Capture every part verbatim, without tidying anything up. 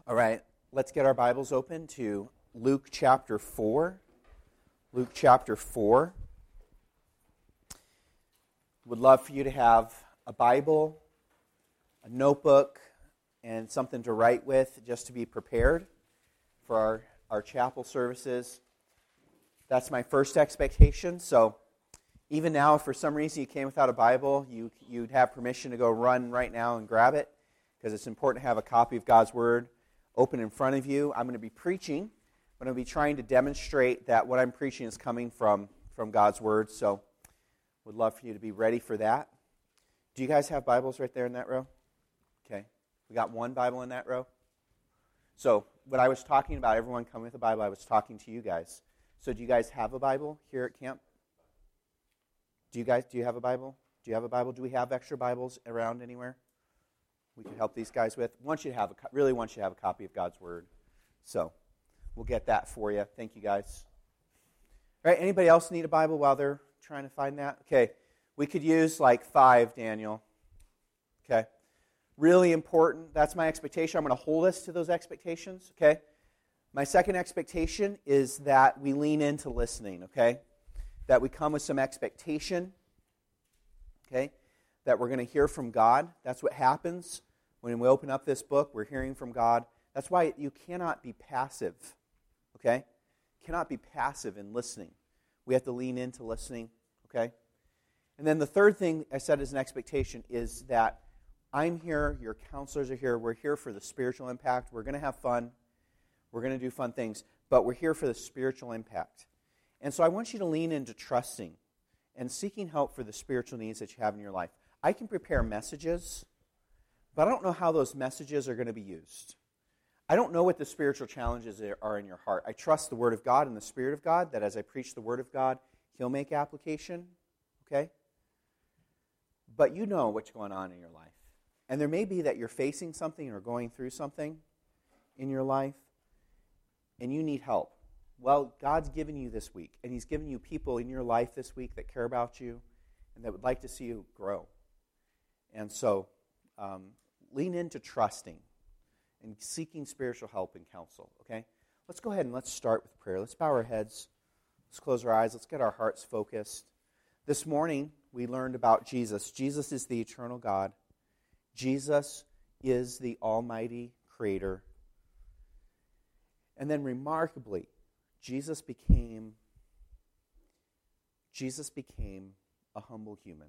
All right, let's get our Bibles open to Luke chapter four. Luke chapter four. Would love for you to have a Bible, a notebook, and something to write with just to be prepared for our, our chapel services. That's my first expectation. So even now, if for some reason you came without a Bible, you, you'd have permission to go run right now and grab it, because it's important to have a copy of God's Word open in front of you. I'm going to be preaching. I'm going to be trying to demonstrate that what I'm preaching is coming from, from God's Word. So would love for you to be ready for that. Do you guys have Bibles right there in that row? Okay. We got one Bible in that row. So what I was talking about, everyone coming with a Bible, I was talking to you guys. So do you guys have a Bible here at camp? Do you guys, do you have a Bible? Do you have a Bible? Do we have extra Bibles around anywhere we could help these guys with? Want you to have a, really want you to have a copy of God's Word. So we'll get that for you. Thank you, guys. All right, anybody else need a Bible while they're trying to find that? Okay, we could use like five, Daniel. Okay, really important. That's my expectation. I'm going to hold us to those expectations, okay? My second expectation is that we lean into listening, okay? That we come with some expectation, okay? That we're going to hear from God. That's what happens when we open up this book. We're hearing from God. That's why you cannot be passive, okay? Cannot be passive in listening. We have to lean into listening, okay? And then the third thing I said as an expectation is that I'm here, your counselors are here, we're here for the spiritual impact. We're going to have fun. We're going to do fun things, but we're here for the spiritual impact. And so I want you to lean into trusting and seeking help for the spiritual needs that you have in your life. I can prepare messages, but I don't know how those messages are going to be used. I don't know what the spiritual challenges are in your heart. I trust the Word of God and the Spirit of God, that as I preach the Word of God, He'll make application, okay? But you know what's going on in your life. And there may be that you're facing something or going through something in your life, and you need help. Well, God's given you this week, and He's given you people in your life this week that care about you and that would like to see you grow. And so, um, lean into trusting and seeking spiritual help and counsel, okay? Let's go ahead and let's start with prayer. Let's bow our heads. Let's close our eyes. Let's get our hearts focused. This morning, we learned about Jesus. Jesus is the eternal God. Jesus is the almighty creator. And then remarkably, Jesus became, Jesus became a humble human.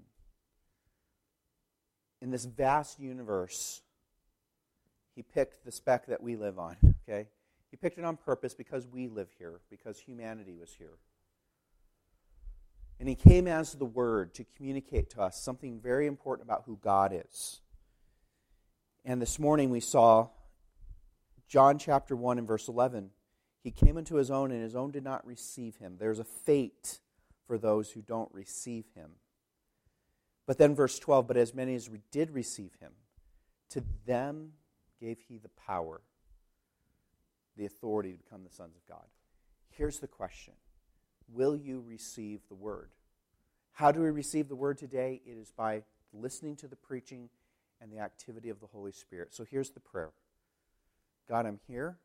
In this vast universe, He picked the speck that we live on, okay? He picked it on purpose because we live here, because humanity was here. And He came as the Word to communicate to us something very important about who God is. And this morning we saw John chapter one and verse eleven. He came into His own, and His own did not receive Him. There's a fate for those who don't receive Him. But then verse twelve, but as many as did receive Him, to them gave He the power, the authority to become the sons of God. Here's the question. Will you receive the Word? How do we receive the Word today? It is by listening to the preaching and the activity of the Holy Spirit. So here's the prayer. God, I'm here.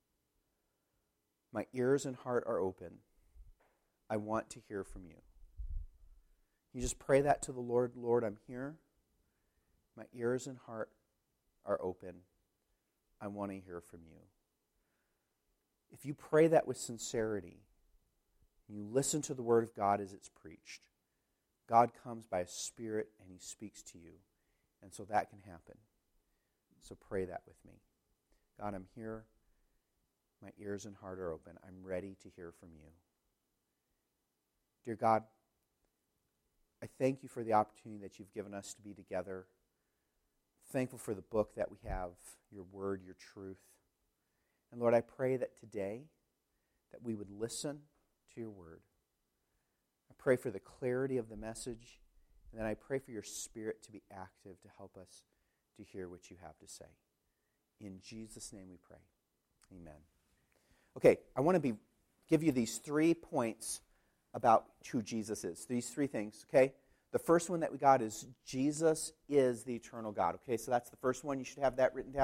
My ears and heart are open. I want to hear from you. You just pray that to the Lord. Lord, I'm here. My ears and heart are open. I want to hear from you. If you pray that with sincerity, you listen to the Word of God as it's preached, God comes by His Spirit and He speaks to you. And so that can happen. So pray that with me. God, I'm here. My ears and heart are open. I'm ready to hear from you. Dear God, I thank you for the opportunity that you've given us to be together. Thankful for the book that we have, your word, your truth. And Lord, I pray that today that we would listen to your word. I pray for the clarity of the message, and then I pray for your Spirit to be active to help us to hear what you have to say. In Jesus' name we pray. Amen. Okay, I want to be give you these three points about who Jesus is. These three things, okay? The first one that we got is Jesus is the eternal God. Okay, so that's the first one. You should have that written down.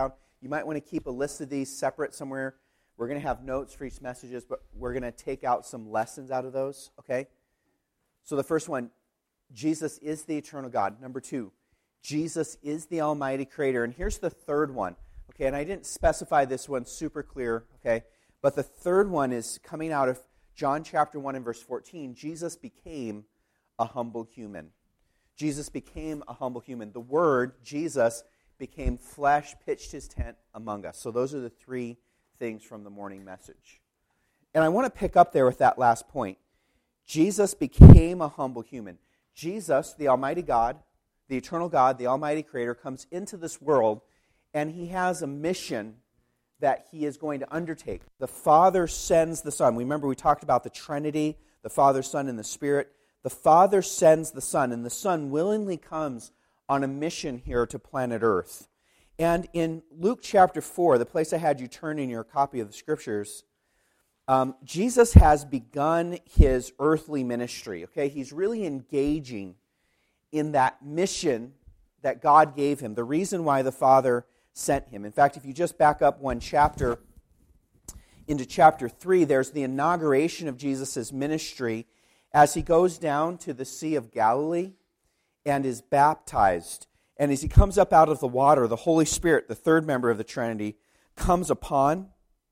You might want to keep a list of these separate somewhere. We're going to have notes for each messages, but we're going to take out some lessons out of those, okay? So the first one, Jesus is the eternal God. Number two, Jesus is the Almighty Creator. And here's the third one, okay? And I didn't specify this one super clear, okay? But the third one is coming out of John chapter one and verse fourteen. Jesus became a humble human. Jesus became a humble human. The Word, Jesus, became flesh, pitched his tent among us. So those are the three things from the morning message. And I want to pick up there with that last point. Jesus became a humble human. Jesus, the Almighty God, the eternal God, the Almighty Creator, comes into this world, and he has a mission that he is going to undertake. The Father sends the Son. Remember, we talked about the Trinity, the Father, Son, and the Spirit. The Father sends the Son, and the Son willingly comes on a mission here to planet Earth. And in Luke chapter four, the place I had you turn in your copy of the Scriptures, um, Jesus has begun his earthly ministry. Okay, he's really engaging in that mission that God gave him, the reason why the Father sent him. In fact, if you just back up one chapter into chapter three, there's the inauguration of Jesus' ministry as he goes down to the Sea of Galilee and is baptized. And as he comes up out of the water, the Holy Spirit, the third member of the Trinity, comes upon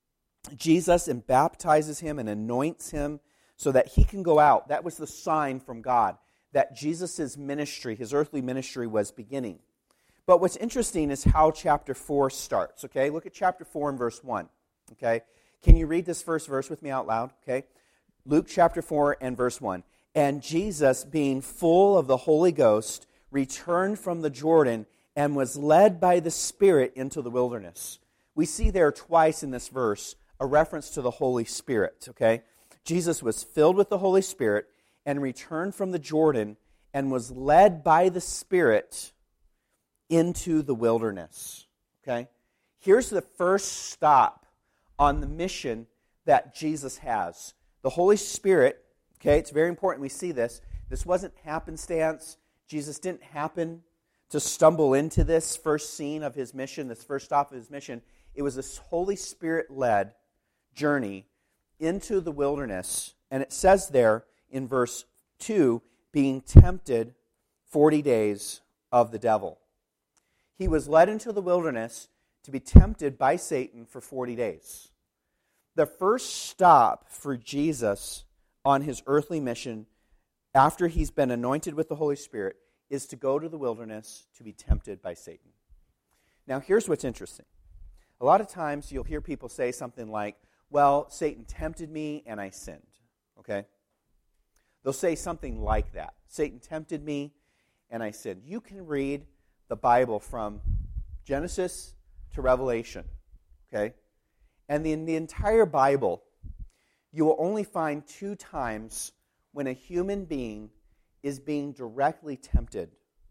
Jesus and baptizes him and anoints him so that he can go out. That was the sign from God that Jesus' ministry, his earthly ministry, was beginning. But what's interesting is how chapter four starts, okay? Look at chapter four and verse one, okay? Can you read this first verse with me out loud, okay? Luke chapter four and verse one. And Jesus, being full of the Holy Ghost, returned from the Jordan and was led by the Spirit into the wilderness. We see there twice in this verse a reference to the Holy Spirit, okay? Jesus was filled with the Holy Spirit and returned from the Jordan and was led by the Spirit into the wilderness, okay? Here's the first stop on the mission that Jesus has. The Holy Spirit, okay, it's very important we see this. This wasn't happenstance. Jesus didn't happen to stumble into this first scene of his mission, this first stop of his mission. It was this Holy Spirit-led journey into the wilderness. And it says there in verse two, being tempted forty days of the devil. He was led into the wilderness to be tempted by Satan for forty days. The first stop for Jesus on his earthly mission, after he's been anointed with the Holy Spirit, is to go to the wilderness to be tempted by Satan. Now, here's what's interesting. A lot of times you'll hear people say something like, well, Satan tempted me and I sinned, okay? They'll say something like that. Satan tempted me and I sinned. You can read the Bible from Genesis to Revelation, okay? And in the entire Bible, you will only find two times when a human being is being directly tempted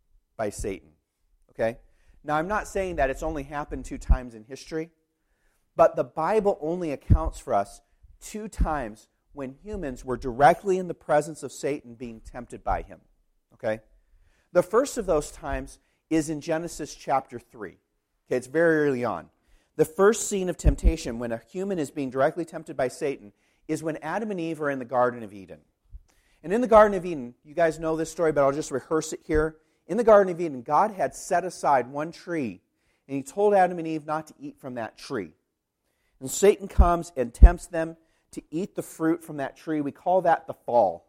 by Satan, okay? Now, I'm not saying that it's only happened two times in history, but the Bible only accounts for us two times when humans were directly in the presence of Satan being tempted by him, okay? The first of those times is in Genesis chapter three. Okay, it's very early on. The first scene of temptation when a human is being directly tempted by Satan is when Adam and Eve are in the Garden of Eden. And in the Garden of Eden, you guys know this story, but I'll just rehearse it here. In the Garden of Eden, God had set aside one tree, and he told Adam and Eve not to eat from that tree. And Satan comes and tempts them to eat the fruit from that tree. We call that the fall.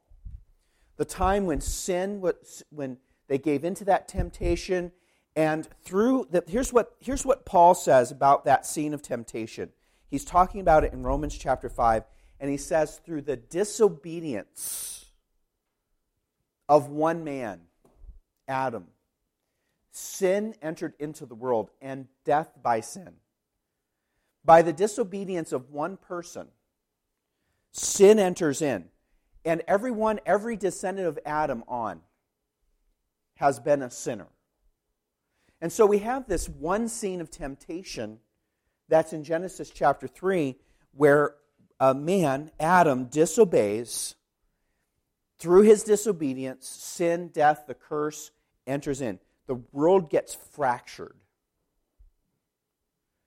The time when sin, when they gave into that temptation, and through the, here's what here's what Paul says about that scene of temptation. He's talking about it in Romans chapter five, and he says, through the disobedience of one man, Adam, sin entered into the world, and death by sin. By the disobedience of one person, sin enters in. And everyone, every descendant of Adam on, has been a sinner. And so we have this one scene of temptation that's in Genesis chapter three, where a man, Adam, disobeys. Through his disobedience, sin, death, the curse enters in. The world gets fractured.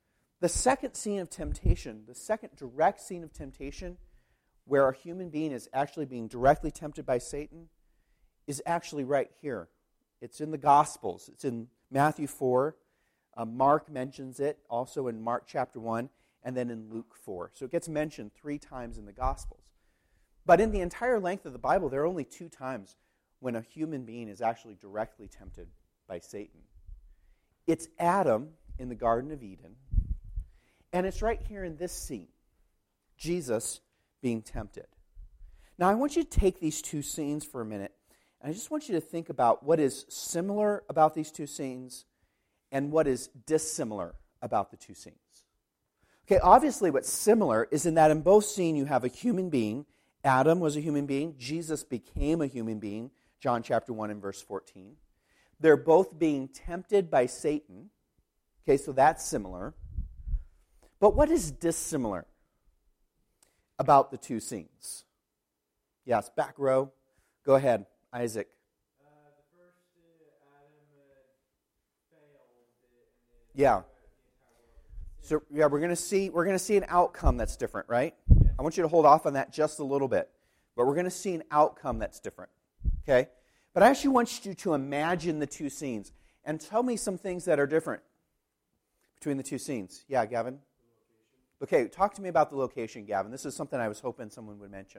The second scene of temptation, the second direct scene of temptation, where a human being is actually being directly tempted by Satan, is actually right here. It's in the Gospels. It's in Matthew four. Uh, Mark mentions it also in Mark chapter one, and then in Luke four. So it gets mentioned three times in the Gospels. But in the entire length of the Bible, there are only two times when a human being is actually directly tempted by Satan. It's Adam in the Garden of Eden, and it's right here in this scene, Jesus being tempted. Now, I want you to take these two scenes for a minute, and I just want you to think about what is similar about these two scenes and what is dissimilar about the two scenes. Okay, obviously what's similar is in that in both scenes you have a human being. Adam was a human being. Jesus became a human being. John chapter one and verse fourteen. They're both being tempted by Satan. Okay, so that's similar. But what is dissimilar about the two scenes? Yes, back row. Go ahead, Isaac. Uh, the first, uh, Adam uh, failed. And yeah. So yeah, we're gonna see we're gonna see an outcome that's different, right? Yes. I want you to hold off on that just a little bit, but we're gonna see an outcome that's different. Okay? But I actually want you to imagine the two scenes and tell me some things that are different between the two scenes. Yeah, Gavin? Okay, talk to me about the location, Gavin. This is something I was hoping someone would mention.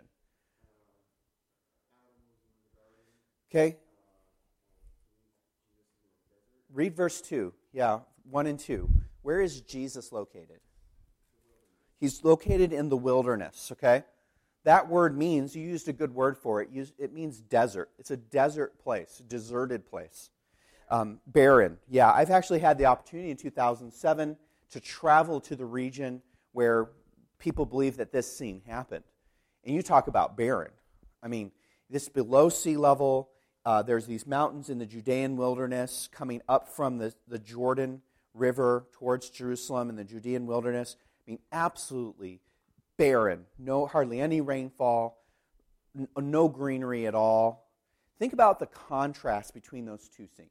Okay? Read verse two. Yeah, one and two. Where is Jesus located? He's located in the wilderness, okay? That word means, you used a good word for it, it means desert. It's a desert place, a deserted place. Um, barren. Yeah, I've actually had the opportunity in two thousand seven to travel to the region where people believe that this scene happened. And you talk about barren. I mean, this is below sea level. Uh, there's these mountains in the Judean wilderness coming up from the, the Jordan River towards Jerusalem in the Judean wilderness. I mean, absolutely barren. No, hardly any rainfall. N- no greenery at all. Think about the contrast between those two scenes.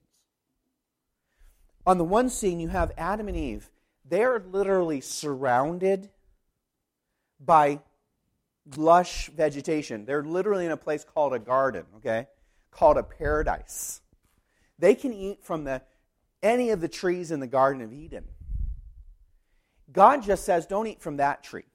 On the one scene, you have Adam and Eve. They're literally surrounded by lush vegetation. They're literally in a place called a garden, okay? Called a paradise. They can eat from the any of the trees in the Garden of Eden. God just says, don't eat from that tree.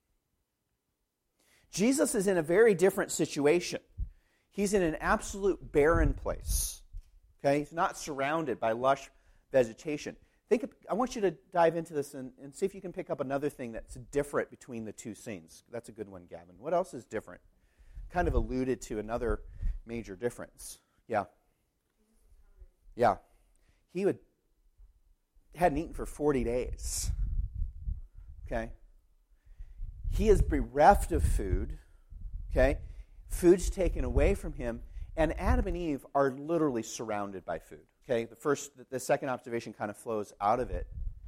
Jesus is in a very different situation. He's in an absolute barren place. Okay? He's not surrounded by lush vegetation. Think. Of, I want you to dive into this and, and see if you can pick up another thing that's different between the two scenes. That's a good one, Gavin. What else is different? Kind of alluded to another major difference. Yeah. Yeah. He would hadn't eaten for forty days. Okay? He is bereft of food. Okay? Food's taken away from him, and Adam and Eve are literally surrounded by food. Okay? The first the second observation kind of flows out of it.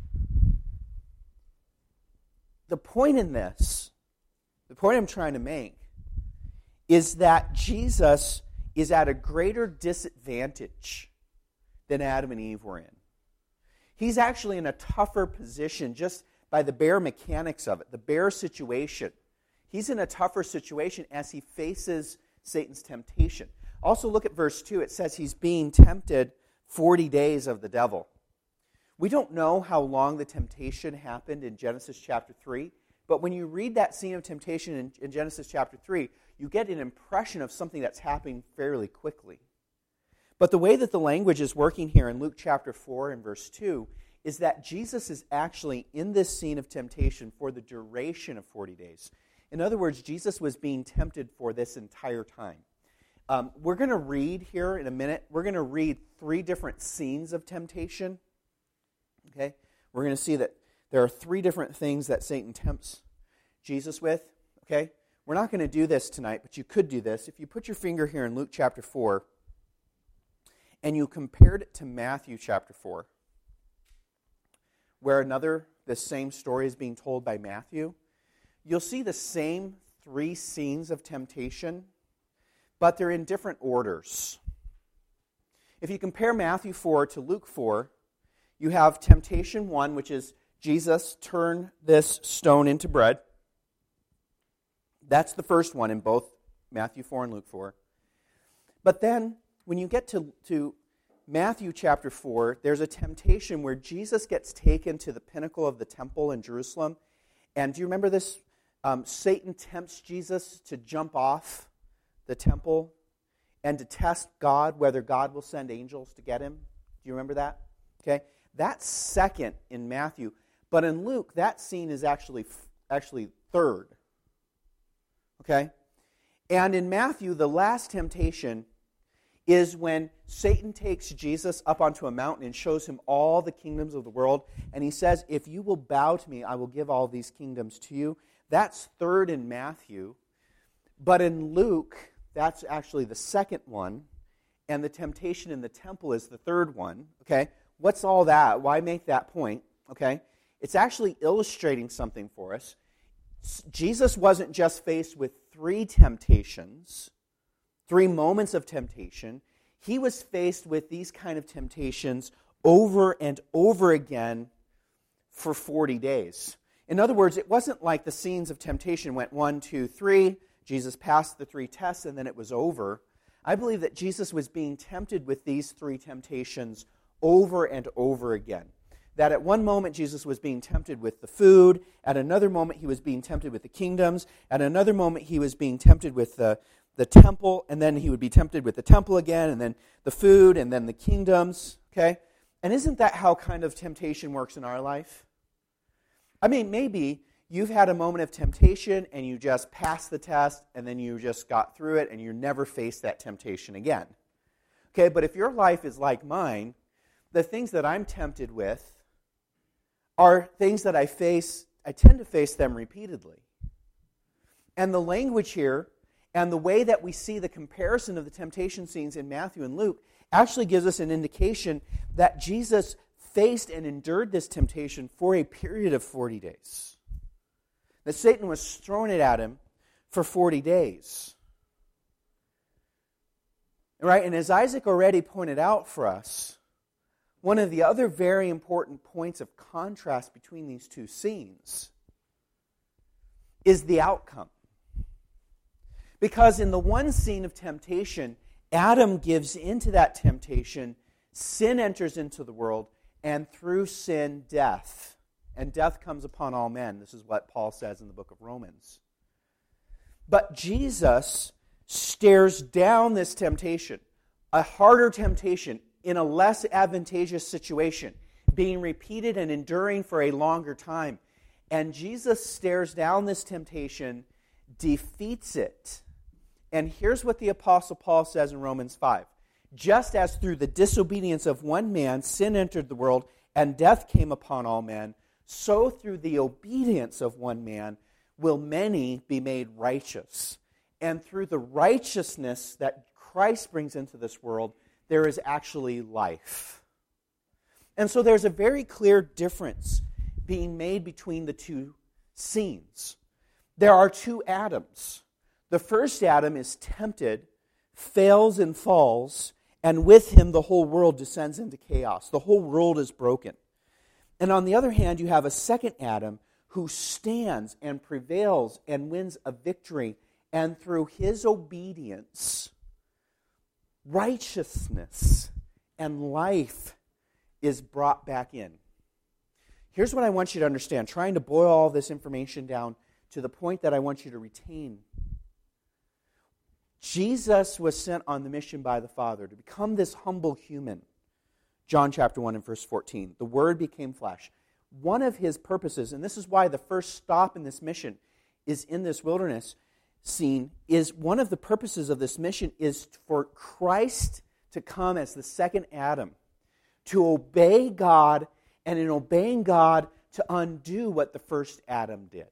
The point in this, the point I'm trying to make is that Jesus is at a greater disadvantage than Adam and Eve were in. He's actually in a tougher position just by the bare mechanics of it, the bare situation. He's in a tougher situation as he faces Satan's temptation. Also look at verse two. It says he's being tempted forty days of the devil. We don't know how long the temptation happened in Genesis chapter three, but when you read that scene of temptation in, in Genesis chapter three, you get an impression of something that's happening fairly quickly. But the way that the language is working here in Luke chapter four and verse two is that Jesus is actually in this scene of temptation for the duration of forty days. In other words, Jesus was being tempted for this entire time. Um, we're going to read here in a minute, we're going to read three different scenes of temptation. Okay? We're going to see that there are three different things that Satan tempts Jesus with. Okay? We're not going to do this tonight, but you could do this. If you put your finger here in Luke chapter four, and you compared it to Matthew chapter four, where another, the same story is being told by Matthew, you'll see the same three scenes of temptation, but they're in different orders. If you compare Matthew four to Luke four, you have temptation one, which is Jesus turn this stone into bread. That's the first one in both Matthew four and Luke four. But then, when you get to, to Matthew chapter four, there's a temptation where Jesus gets taken to the pinnacle of the temple in Jerusalem. And do you remember this? Um, Satan tempts Jesus to jump off the temple and to test God, whether God will send angels to get him. Do you remember that? Okay, that's second in Matthew. But in Luke, that scene is actually actually third. Okay? And in Matthew, the last temptation is when Satan takes Jesus up onto a mountain and shows him all the kingdoms of the world. And he says, if you will bow to me, I will give all these kingdoms to you. That's third in Matthew. But in Luke, that's actually the second one. And the temptation in the temple is the third one. Okay? What's all that? Why make that point? Okay? It's actually illustrating something for us. Jesus wasn't just faced with three temptations, three moments of temptation. He was faced with these kind of temptations over and over again for forty days. In other words, it wasn't like the scenes of temptation went one, two, three, Jesus passed the three tests, and then it was over. I believe that Jesus was being tempted with these three temptations over and over again. That at one moment Jesus was being tempted with the food, at another moment he was being tempted with the kingdoms, at another moment he was being tempted with the, the temple, and then he would be tempted with the temple again, and then the food, and then the kingdoms, okay? And isn't that how kind of temptation works in our life? I mean, maybe you've had a moment of temptation and you just passed the test, and then you just got through it, and you never faced that temptation again. Okay, but if your life is like mine, the things that I'm tempted with are things that I face, I tend to face them repeatedly. And the language here and the way that we see the comparison of the temptation scenes in Matthew and Luke actually gives us an indication that Jesus faced and endured this temptation for a period of forty days. That Satan was throwing it at him for forty days. Right? And as Isaac already pointed out for us, one of the other very important points of contrast between these two scenes is the outcome. Because in the one scene of temptation, Adam gives into that temptation, sin enters into the world, and through sin, death. And death comes upon all men. This is what Paul says in the book of Romans. But Jesus stares down this temptation, a harder temptation, in a less advantageous situation, being repeated and enduring for a longer time. And Jesus stares down this temptation, defeats it. And here's what the Apostle Paul says in Romans five. Just as through the disobedience of one man sin entered the world, and death came upon all men, so through the obedience of one man will many be made righteous. And through the righteousness that Christ brings into this world, there is actually life. And so there's a very clear difference being made between the two scenes. There are two Adams. The first Adam is tempted, fails and falls, and with him the whole world descends into chaos. The whole world is broken. And on the other hand, you have a second Adam who stands and prevails and wins a victory, and through his obedience, righteousness and life is brought back in. Here's what I want you to understand, trying to boil all this information down to the point that I want you to retain. Jesus was sent on the mission by the Father to become this humble human. John chapter one and verse fourteen. The Word became flesh. One of his purposes, and this is why the first stop in this mission is in this wilderness scene, is one of the purposes of this mission is for Christ to come as the second Adam, to obey God, and in obeying God, to undo what the first Adam did.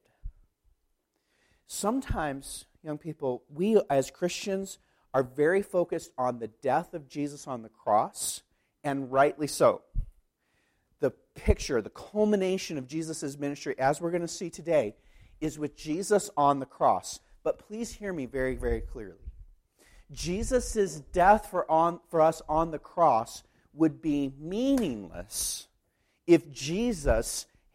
Sometimes, young people, we as Christians are very focused on the death of Jesus on the cross, and rightly so. The picture, the culmination of Jesus' ministry, as we're going to see today, is with Jesus on the cross. But please hear me very, very clearly. Jesus' death for, on, for us on the cross would be meaningless if Jesus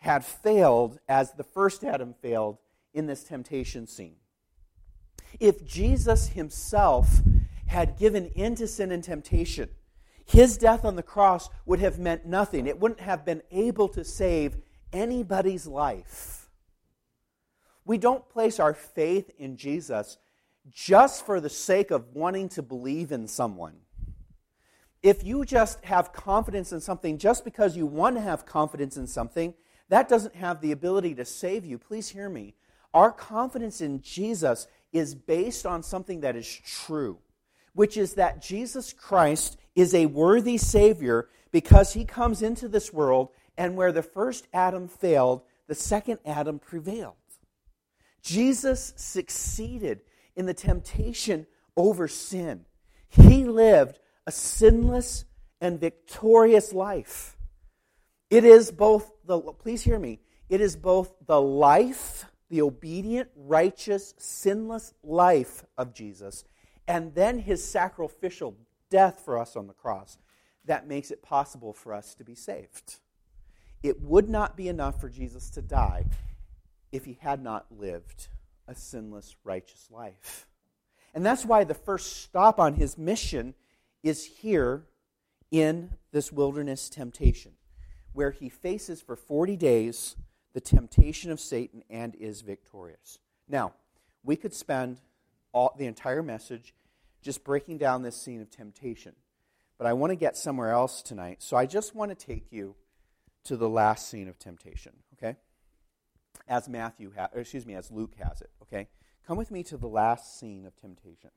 had failed as the first Adam failed in this temptation scene. If Jesus himself had given in to sin and temptation, his death on the cross would have meant nothing. It wouldn't have been able to save anybody's life. We don't place our faith in Jesus just for the sake of wanting to believe in someone. If you just have confidence in something just because you want to have confidence in something, that doesn't have the ability to save you. Please hear me. Our confidence in Jesus is based on something that is true, which is that Jesus Christ is a worthy Savior because he comes into this world, and where the first Adam failed, the second Adam prevailed. Jesus succeeded in the temptation over sin. He lived a sinless and victorious life. It is both the, please hear me, it is both the life, the obedient, righteous, sinless life of Jesus, and then his sacrificial death for us on the cross that makes it possible for us to be saved. It would not be enough for Jesus to die if he had not lived a sinless, righteous life. And that's why the first stop on his mission is here in this wilderness temptation, where he faces for forty days the temptation of Satan and is victorious. Now, we could spend all, the entire message just breaking down this scene of temptation, but I want to get somewhere else tonight, so I just want to take you to the last scene of temptation, okay? As Matthew, ha- or excuse me, as Luke has it, okay? Come with me to the last scene of temptation.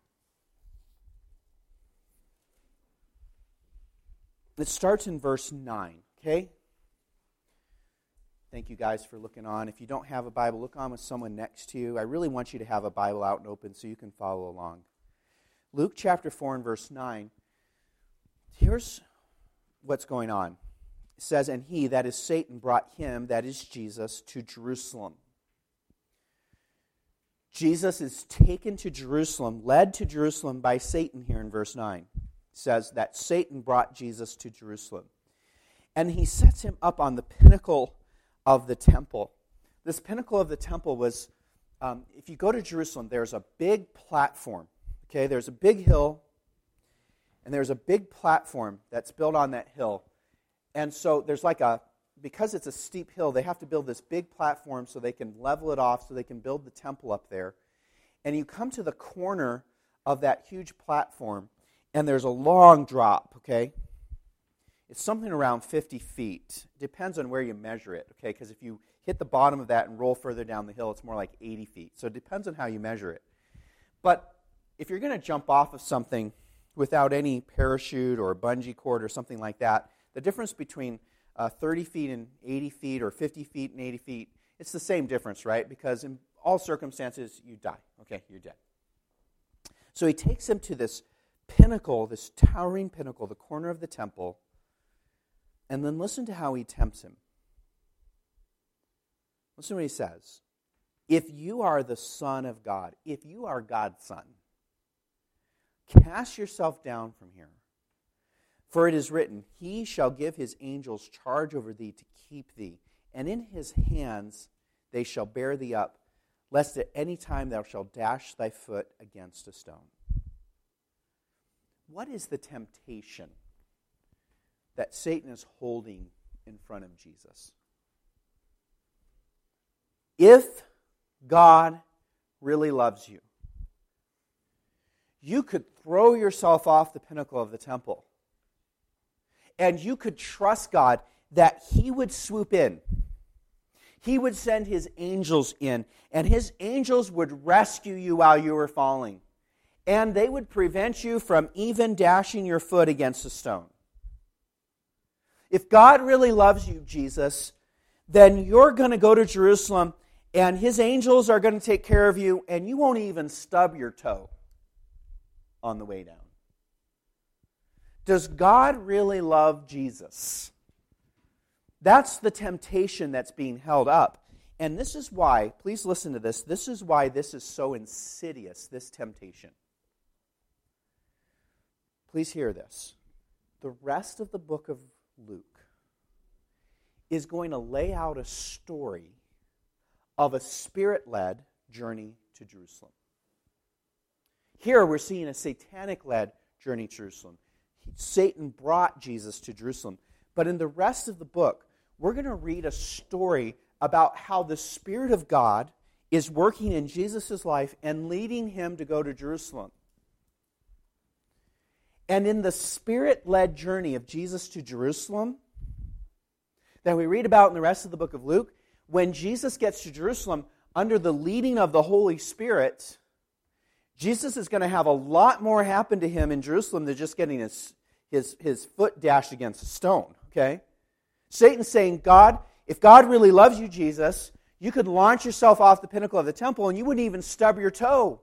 It starts in verse nine, okay? Thank you guys for looking on. If you don't have a Bible, look on with someone next to you. I really want you to have a Bible out and open so you can follow along. Luke chapter four and verse nine. Here's what's going on. It says, and he, that is Satan, brought him, that is Jesus, to Jerusalem. Jesus is taken to Jerusalem, led to Jerusalem by Satan here in verse nine. It says that Satan brought Jesus to Jerusalem. And he sets him up on the pinnacle of the temple. This pinnacle of the temple was, um, if you go to Jerusalem, there's a big platform. Okay, there's a big hill, and there's a big platform that's built on that hill. And so there's like a, because it's a steep hill, they have to build this big platform so they can level it off, so they can build the temple up there. And you come to the corner of that huge platform, and there's a long drop, okay? It's something around fifty feet. Depends on where you measure it, okay? Because if you hit the bottom of that and roll further down the hill, it's more like eighty feet. So it depends on how you measure it. But if you're going to jump off of something without any parachute or a bungee cord or something like that, the difference between uh, thirty feet and eighty feet or fifty feet and eighty feet, it's the same difference, right? Because in all circumstances, you die. Okay, you're dead. So he takes him to this pinnacle, this towering pinnacle, the corner of the temple, and then listen to how he tempts him. Listen to what he says. If you are the Son of God, if you are God's Son, cast yourself down from here. For it is written, he shall give his angels charge over thee to keep thee, and in his hands they shall bear thee up, lest at any time thou shalt dash thy foot against a stone. What is the temptation that Satan is holding in front of Jesus? If God really loves you, you could throw yourself off the pinnacle of the temple, and you could trust God that he would swoop in. He would send his angels in, and his angels would rescue you while you were falling, and they would prevent you from even dashing your foot against a stone. If God really loves you, Jesus, then you're going to go to Jerusalem, and his angels are going to take care of you, and you won't even stub your toe on the way down. Does God really love Jesus? That's the temptation that's being held up. And this is why, please listen to this, this is why this is so insidious, this temptation. Please hear this. The rest of the book of Luke is going to lay out a story of a Spirit-led journey to Jerusalem. Here we're seeing a satanic-led journey to Jerusalem. Satan brought Jesus to Jerusalem. But in the rest of the book, we're going to read a story about how the Spirit of God is working in Jesus' life and leading him to go to Jerusalem. And in the Spirit-led journey of Jesus to Jerusalem that we read about in the rest of the book of Luke, when Jesus gets to Jerusalem under the leading of the Holy Spirit, Jesus is going to have a lot more happen to him in Jerusalem than just getting his, his, his foot dashed against a stone, okay? Satan's saying, God, if God really loves you, Jesus, you could launch yourself off the pinnacle of the temple and you wouldn't even stub your toe.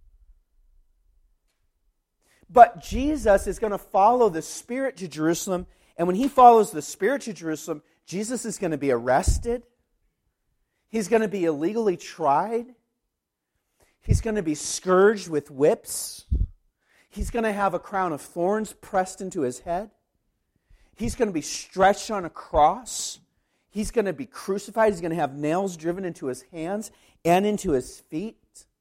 But Jesus is going to follow the Spirit to Jerusalem, and when he follows the Spirit to Jerusalem, Jesus is going to be arrested. He's going to be illegally tried. He's going to be scourged with whips. He's going to have a crown of thorns pressed into his head. He's going to be stretched on a cross. He's going to be crucified. He's going to have nails driven into his hands and into his feet.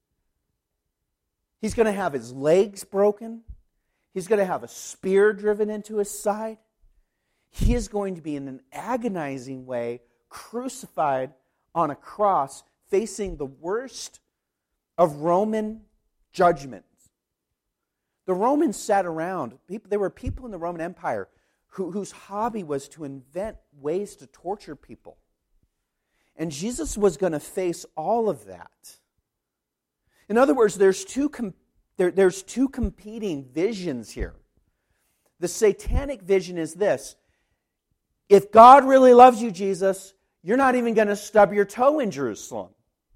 He's going to have his legs broken. He's going to have a spear driven into his side. He is going to be in an agonizing way crucified on a cross, facing the worst of Roman judgment. The Romans sat around. People, there were people in the Roman Empire who, whose hobby was to invent ways to torture people. And Jesus was going to face all of that. In other words, there's two, com- there, there's two competing visions here. The satanic vision is this: if God really loves you, Jesus, you're not even going to stub your toe in Jerusalem.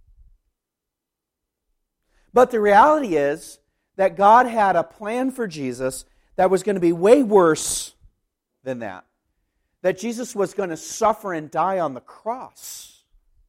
But the reality is that God had a plan for Jesus that was going to be way worse than that. That Jesus was going to suffer and die on the cross.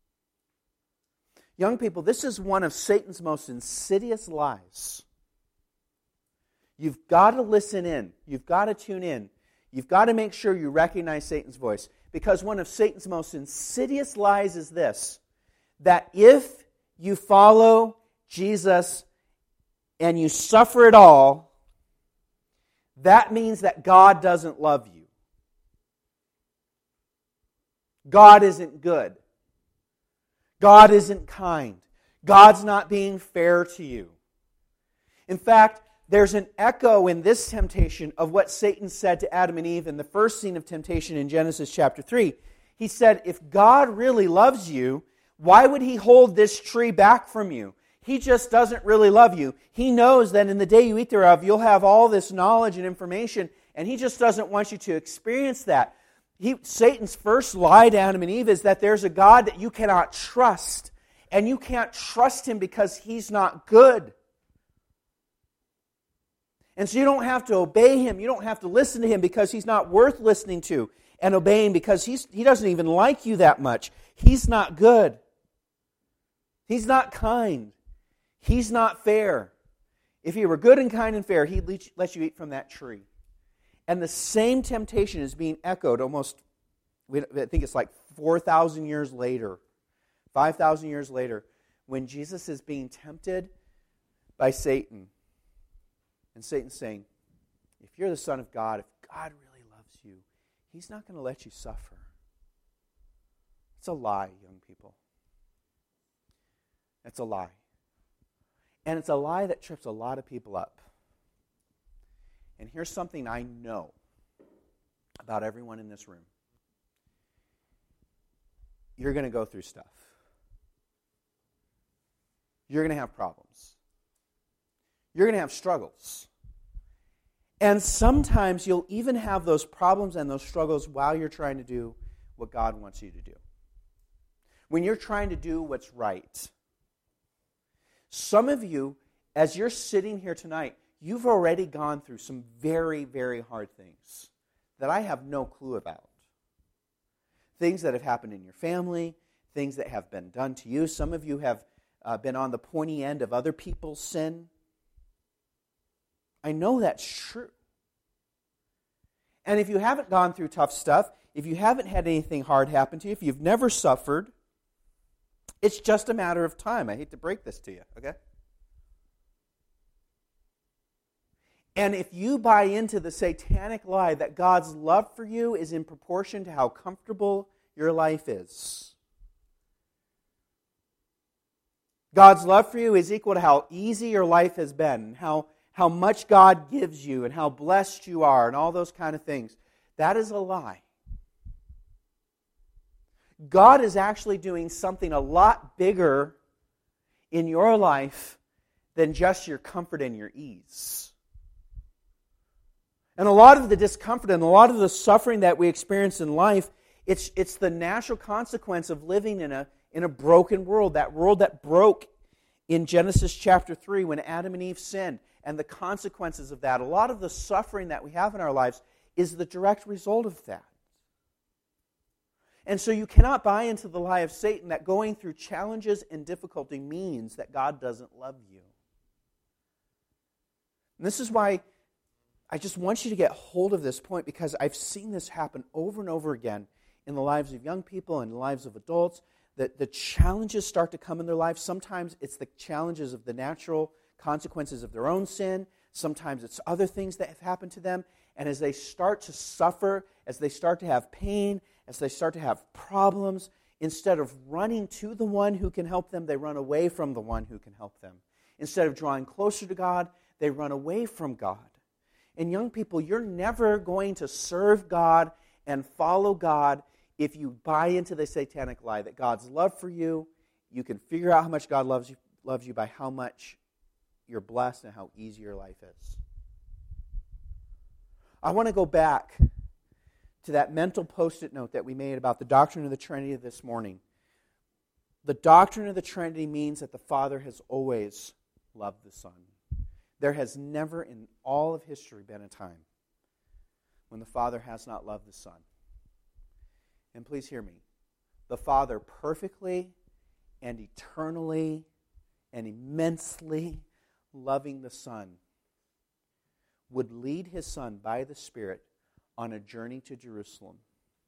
Young people, this is one of Satan's most insidious lies. You've got to listen in. You've got to tune in. You've got to make sure you recognize Satan's voice. Because one of Satan's most insidious lies is this: that if you follow Jesus and you suffer it all, that means that God doesn't love you. God isn't good. God isn't kind. God's not being fair to you. In fact, there's an echo in this temptation of what Satan said to Adam and Eve in the first scene of temptation in Genesis chapter three. He said, if God really loves you, why would he hold this tree back from you? He just doesn't really love you. He knows that in the day you eat thereof, you'll have all this knowledge and information, and he just doesn't want you to experience that. He, Satan's first lie to Adam and Eve is that there's a God that you cannot trust, and you can't trust him because he's not good. And so you don't have to obey him. You don't have to listen to him because he's not worth listening to and obeying, because he's, he doesn't even like you that much. He's not good. He's not kind. He's not fair. If he were good and kind and fair, he'd let you eat from that tree. And the same temptation is being echoed almost, I think it's like four thousand years later, five thousand years later, when Jesus is being tempted by Satan. And Satan's saying, if you're the Son of God, if God really loves you, he's not going to let you suffer. It's a lie, young people. It's a lie. And it's a lie that trips a lot of people up. And here's something I know about everyone in this room. You're going to go through stuff. You're going to have problems. You're going to have struggles. And sometimes you'll even have those problems and those struggles while you're trying to do what God wants you to do. When you're trying to do what's right. Some of you, as you're sitting here tonight, you've already gone through some very, very hard things that I have no clue about. Things that have happened in your family, things that have been done to you. Some of you have uh, been on the pointy end of other people's sin. I know that's true. And if you haven't gone through tough stuff, if you haven't had anything hard happen to you, if you've never suffered, it's just a matter of time. I hate to break this to you, okay? And if you buy into the satanic lie that God's love for you is in proportion to how comfortable your life is, God's love for you is equal to how easy your life has been, how, how much God gives you, and how blessed you are, and all those kind of things, that is a lie. God is actually doing something a lot bigger in your life than just your comfort and your ease. And a lot of the discomfort and a lot of the suffering that we experience in life, it's, it's the natural consequence of living in a, in a broken world, that world that broke in Genesis chapter three when Adam and Eve sinned, and the consequences of that. A lot of the suffering that we have in our lives is the direct result of that. And so you cannot buy into the lie of Satan that going through challenges and difficulty means that God doesn't love you. And this is why I just want you to get hold of this point, because I've seen this happen over and over again in the lives of young people and the lives of adults, that the challenges start to come in their life. Sometimes it's the challenges of the natural consequences of their own sin. Sometimes it's other things that have happened to them. And as they start to suffer, as they start to have pain, as they start to have problems, instead of running to the one who can help them, they run away from the one who can help them. Instead of drawing closer to God, they run away from God. And young people, you're never going to serve God and follow God if you buy into the satanic lie that God's love for you, you can figure out how much God loves you, loves you by how much you're blessed and how easy your life is. I want to go back to that mental post-it note that we made about the doctrine of the Trinity this morning. The doctrine of the Trinity means that the Father has always loved the Son. There has never in all of history been a time when the Father has not loved the Son. And please hear me. The Father perfectly and eternally and immensely loving the Son would lead His Son by the Spirit on a journey to Jerusalem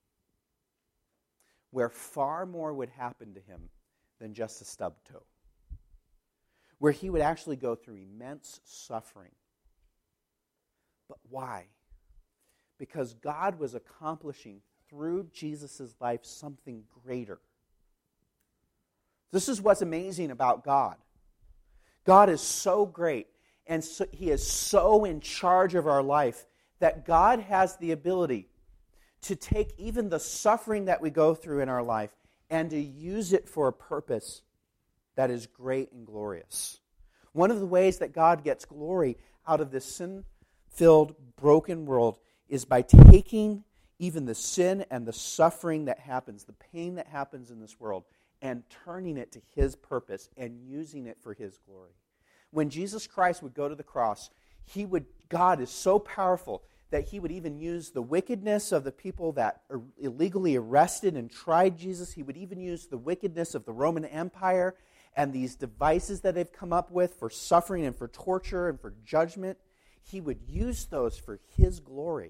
where far more would happen to Him than just a stub toe. Where He would actually go through immense suffering. But why? Because God was accomplishing through Jesus' life something greater. This is what's amazing about God. God is so great, and so, He is so in charge of our life that God has the ability to take even the suffering that we go through in our life and to use it for a purpose that is great and glorious. One of the ways that God gets glory out of this sin-filled, broken world is by taking even the sin and the suffering that happens, the pain that happens in this world, and turning it to His purpose and using it for His glory. When Jesus Christ would go to the cross, He would, God is so powerful that He would even use the wickedness of the people that illegally arrested and tried Jesus. He would even use the wickedness of the Roman Empire and these devices that they've come up with for suffering and for torture and for judgment. He would use those for His glory.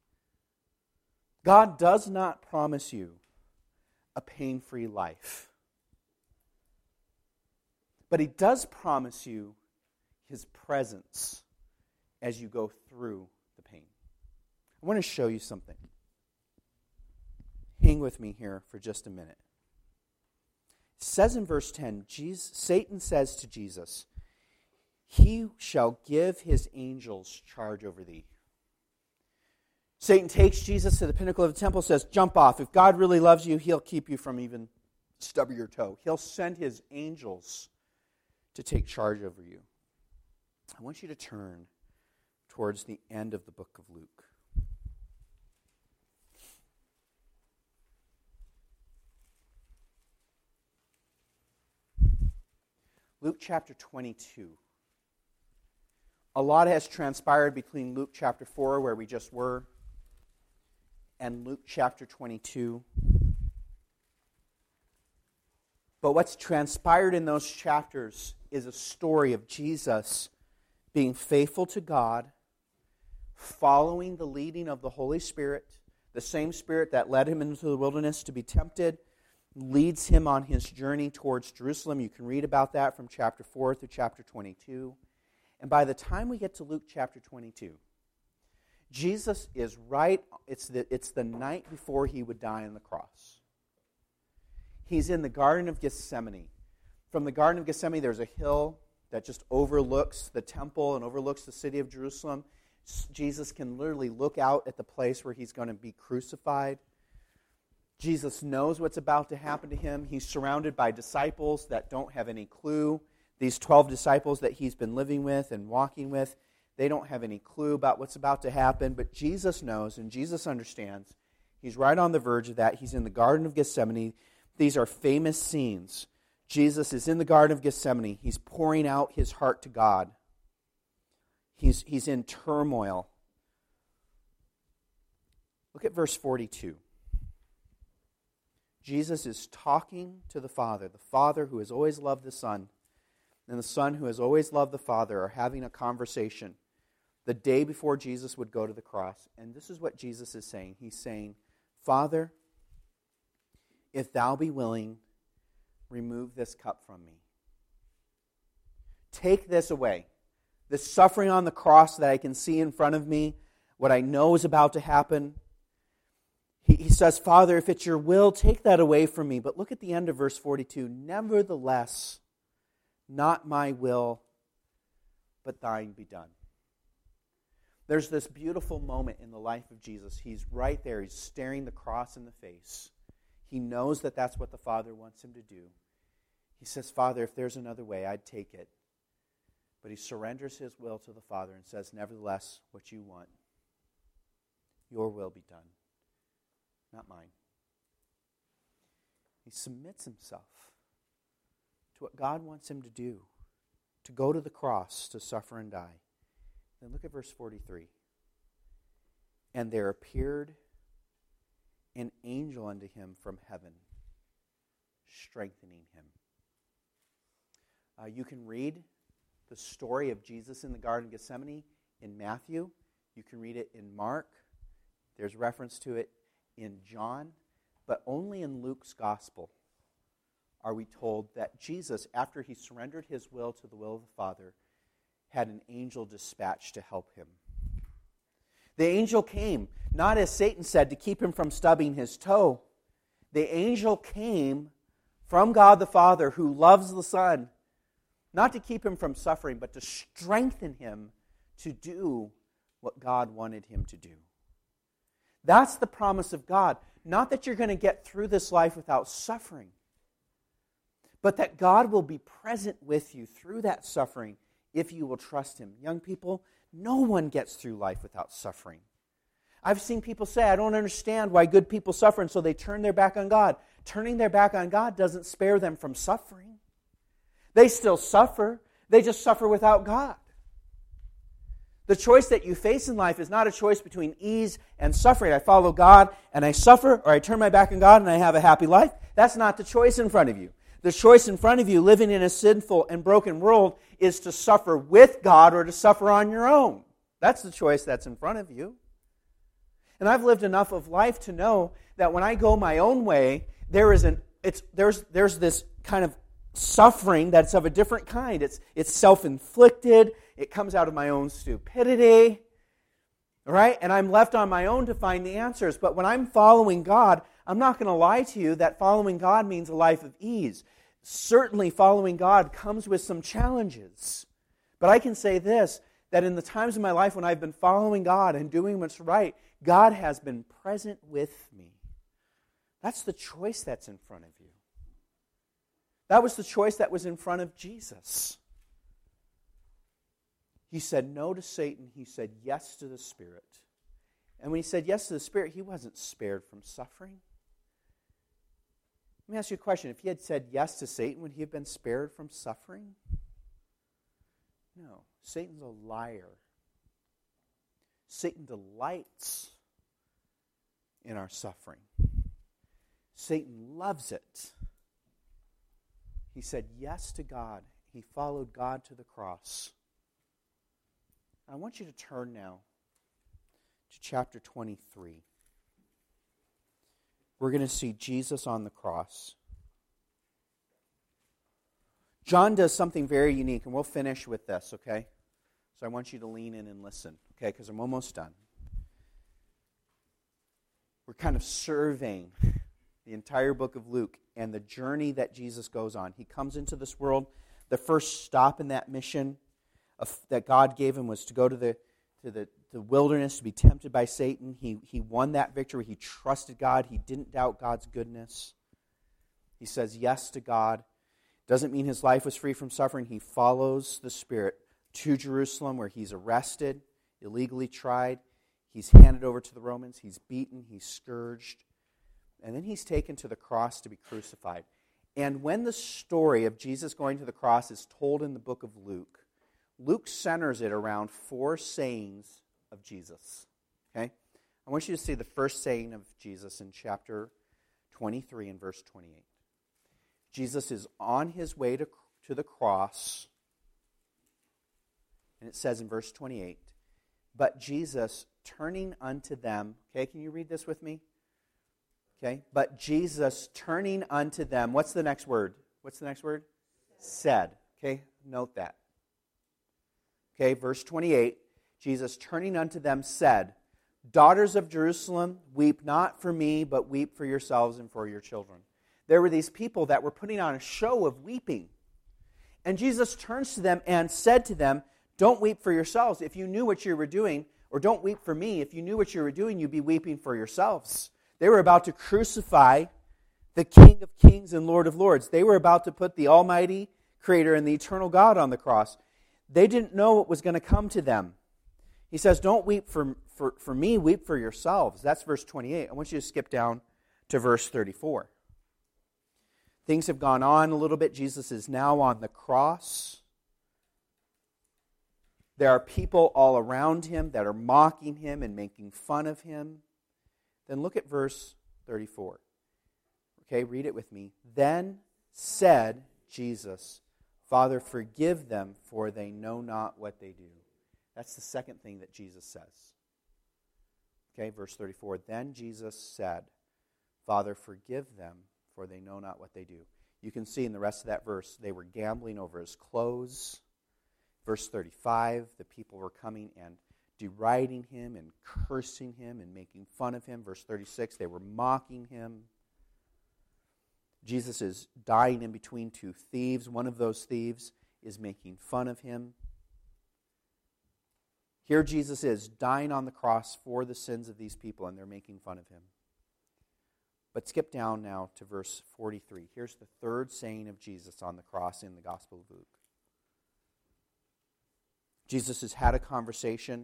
God does not promise you a pain-free life. But He does promise you His presence as you go through the pain. I want to show you something. Hang with me here for just a minute. It says in verse ten, Jesus, Satan says to Jesus, "He shall give His angels charge over thee." Satan takes Jesus to the pinnacle of the temple, says, "Jump off. If God really loves you, He'll keep you from even stubbing your toe. He'll send His angels to take charge over you." I want you to turn towards the end of the book of Luke. Luke chapter twenty-two. A lot has transpired between Luke chapter four, where we just were, and Luke chapter twenty-two. But what's transpired in those chapters is a story of Jesus being faithful to God, following the leading of the Holy Spirit, The same Spirit that led him into the wilderness to be tempted leads him on his journey towards Jerusalem. You can read about that from chapter four through chapter twenty-two. And by the time we get to Luke chapter twenty-two, Jesus is right, it's the, it's the night before he would die on the cross. He's in the Garden of Gethsemane. From the Garden of Gethsemane, there's a hill that just overlooks the temple and overlooks the city of Jerusalem. Jesus can literally look out at the place where he's going to be crucified. Jesus knows what's about to happen to him. He's surrounded by disciples that don't have any clue. These twelve disciples that he's been living with and walking with, they don't have any clue about what's about to happen, but Jesus knows and Jesus understands. He's right on the verge of that. He's in the Garden of Gethsemane. These are famous scenes. Jesus is in the Garden of Gethsemane. He's pouring out his heart to God. He's, he's in turmoil. Look at verse forty-two. Jesus is talking to the Father. The Father who has always loved the Son and the Son who has always loved the Father are having a conversation the day before Jesus would go to the cross. And this is what Jesus is saying. He's saying, Father, if thou be willing, remove this cup from me. Take this away. This suffering on the cross that I can see in front of me, what I know is about to happen. He, he says, Father, if it's your will, take that away from me. But look at the end of verse forty-two. Nevertheless, not my will, but thine be done. There's this beautiful moment in the life of Jesus. He's right there. He's staring the cross in the face. He knows that that's what the Father wants him to do. He says, Father, if there's another way, I'd take it. But he surrenders his will to the Father and says, nevertheless, what you want, your will be done, not mine. He submits himself to what God wants him to do, to go to the cross, to suffer and die. Then look at verse forty-three. And there appeared an angel unto him from heaven, strengthening him. Uh, you can read the story of Jesus in the Garden of Gethsemane in Matthew. You can read it in Mark. There's reference to it in John. But only in Luke's gospel are we told that Jesus, after he surrendered his will to the will of the Father, had an angel dispatched to help him. The angel came, not as Satan said, to keep him from stubbing his toe. The angel came from God the Father, who loves the Son, not to keep him from suffering, but to strengthen him to do what God wanted him to do. That's the promise of God. Not that you're going to get through this life without suffering, but that God will be present with you through that suffering if you will trust him. Young people, no one gets through life without suffering. I've seen people say, I don't understand why good people suffer, and so they turn their back on God. Turning their back on God doesn't spare them from suffering. They still suffer. They just suffer without God. The choice that you face in life is not a choice between ease and suffering. I follow God and I suffer, or I turn my back on God and I have a happy life. That's not the choice in front of you. The choice in front of you, living in a sinful and broken world, is to suffer with God or to suffer on your own. That's the choice that's in front of you. And I've lived enough of life to know that when I go my own way, there is an it's there's there's this kind of suffering that's of a different kind. It's it's self-inflicted. It comes out of my own stupidity. All right? And I'm left on my own to find the answers. But when I'm following God, I'm not going to lie to you that following God means a life of ease. Certainly following God comes with some challenges. But I can say this, that in the times of my life when I've been following God and doing what's right, God has been present with me. That's the choice that's in front of you. That was the choice that was in front of Jesus. He said no to Satan. He said yes to the Spirit. And when he said yes to the Spirit, he wasn't spared from suffering. Let me ask you a question. If he had said yes to Satan, would he have been spared from suffering? No. Satan's a liar. Satan delights in our suffering. Satan loves it. He said yes to God. He followed God to the cross. I want you to turn now to chapter twenty-three. we're going to see Jesus on the cross. John does something very unique, and we'll finish with this, okay? So I want you to lean in and listen, okay, because I'm almost done. We're kind of surveying the entire book of Luke and the journey that Jesus goes on. He comes into this world. The first stop in that mission of, that God gave him was to go to the to the, the wilderness to be tempted by Satan. He, he won that victory. He trusted God. He didn't doubt God's goodness. He says yes to God. Doesn't mean his life was free from suffering. He follows the Spirit to Jerusalem, where he's arrested, illegally tried. He's handed over to the Romans. He's beaten. He's scourged. And then he's taken to the cross to be crucified. And when the story of Jesus going to the cross is told in the book of Luke, Luke centers it around four sayings of Jesus. Okay? I want you to see the first saying of Jesus in chapter twenty-three and verse twenty-eight. Jesus is on his way to, to the cross, and it says in verse twenty-eight, but Jesus turning unto them, okay, can you read this with me? Okay, but Jesus turning unto them, what's the next word? What's the next word? Said. Okay, note that. Okay, verse twenty-eight, Jesus turning unto them said, daughters of Jerusalem, weep not for me, but weep for yourselves and for your children. There were these people that were putting on a show of weeping. And Jesus turns to them and said to them, don't weep for yourselves. If you knew what you were doing, or don't weep for me, if you knew what you were doing, you'd be weeping for yourselves. They were about to crucify the King of Kings and Lord of Lords. They were about to put the Almighty Creator and the eternal God on the cross. They didn't know what was going to come to them. He says, don't weep for, for, for me, weep for yourselves. That's verse twenty-eight. I want you to skip down to verse thirty-four. Things have gone on a little bit. Jesus is now on the cross. There are people all around him that are mocking him and making fun of him. Then look at verse thirty-four. Okay, read it with me. Then said Jesus, Father, forgive them, for they know not what they do. That's the second thing that Jesus says. Okay, verse thirty-four. Then Jesus said, Father, forgive them, for they know not what they do. You can see in the rest of that verse, they were gambling over his clothes. Verse thirty-five, the people were coming and deriding him and cursing him and making fun of him. Verse thirty-six, they were mocking him. Jesus is dying in between two thieves. One of those thieves is making fun of him. Here Jesus is dying on the cross for the sins of these people, and they're making fun of him. But skip down now to verse forty-three. Here's the third saying of Jesus on the cross in the Gospel of Luke. Jesus has had a conversation.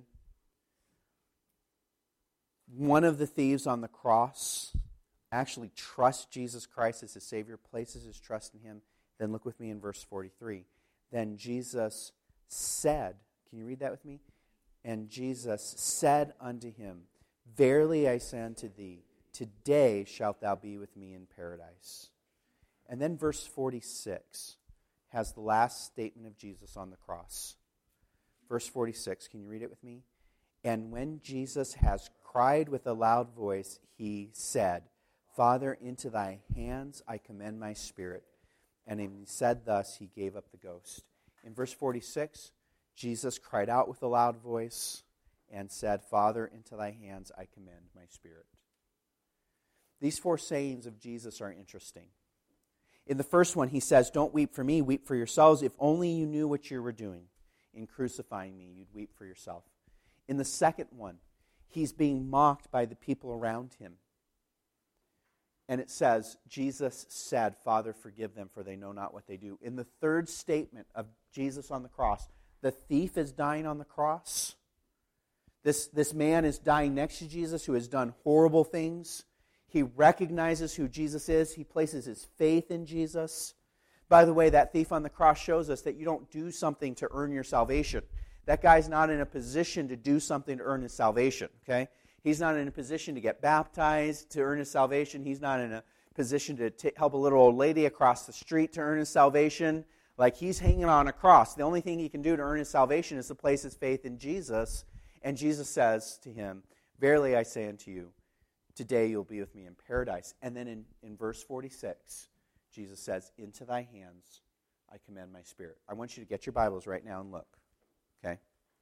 One of the thieves on the cross actually trusts Jesus Christ as his Savior, places his trust in him. Then look with me in verse forty-three. Then Jesus said, can you read that with me? And Jesus said unto him, verily I say unto thee, today shalt thou be with me in paradise. And then verse forty-six has the last statement of Jesus on the cross. Verse forty-six, can you read it with me? And when Jesus has cried with a loud voice, he said, Father, into thy hands I commend my spirit. And when he said thus, he gave up the ghost. In verse forty-six, Jesus cried out with a loud voice and said, Father, into thy hands I commend my spirit. These four sayings of Jesus are interesting. In the first one, he says, don't weep for me, weep for yourselves. If only you knew what you were doing in crucifying me, you'd weep for yourself. In the second one, he's being mocked by the people around him. And it says, Jesus said, Father, forgive them, for they know not what they do. In the third statement of Jesus on the cross, the thief is dying on the cross. This, this man is dying next to Jesus who has done horrible things. He recognizes who Jesus is. He places his faith in Jesus. By the way, that thief on the cross shows us that you don't do something to earn your salvation. That guy's not in a position to do something to earn his salvation, okay? He's not in a position to get baptized to earn his salvation. He's not in a position to t- help a little old lady across the street to earn his salvation. Like, he's hanging on a cross. The only thing he can do to earn his salvation is to place his faith in Jesus. And Jesus says to him, verily I say unto you, today you'll be with me in paradise. And then in, in verse forty-six, Jesus says, into thy hands I commend my spirit. I want you to get your Bibles right now and look. Okay?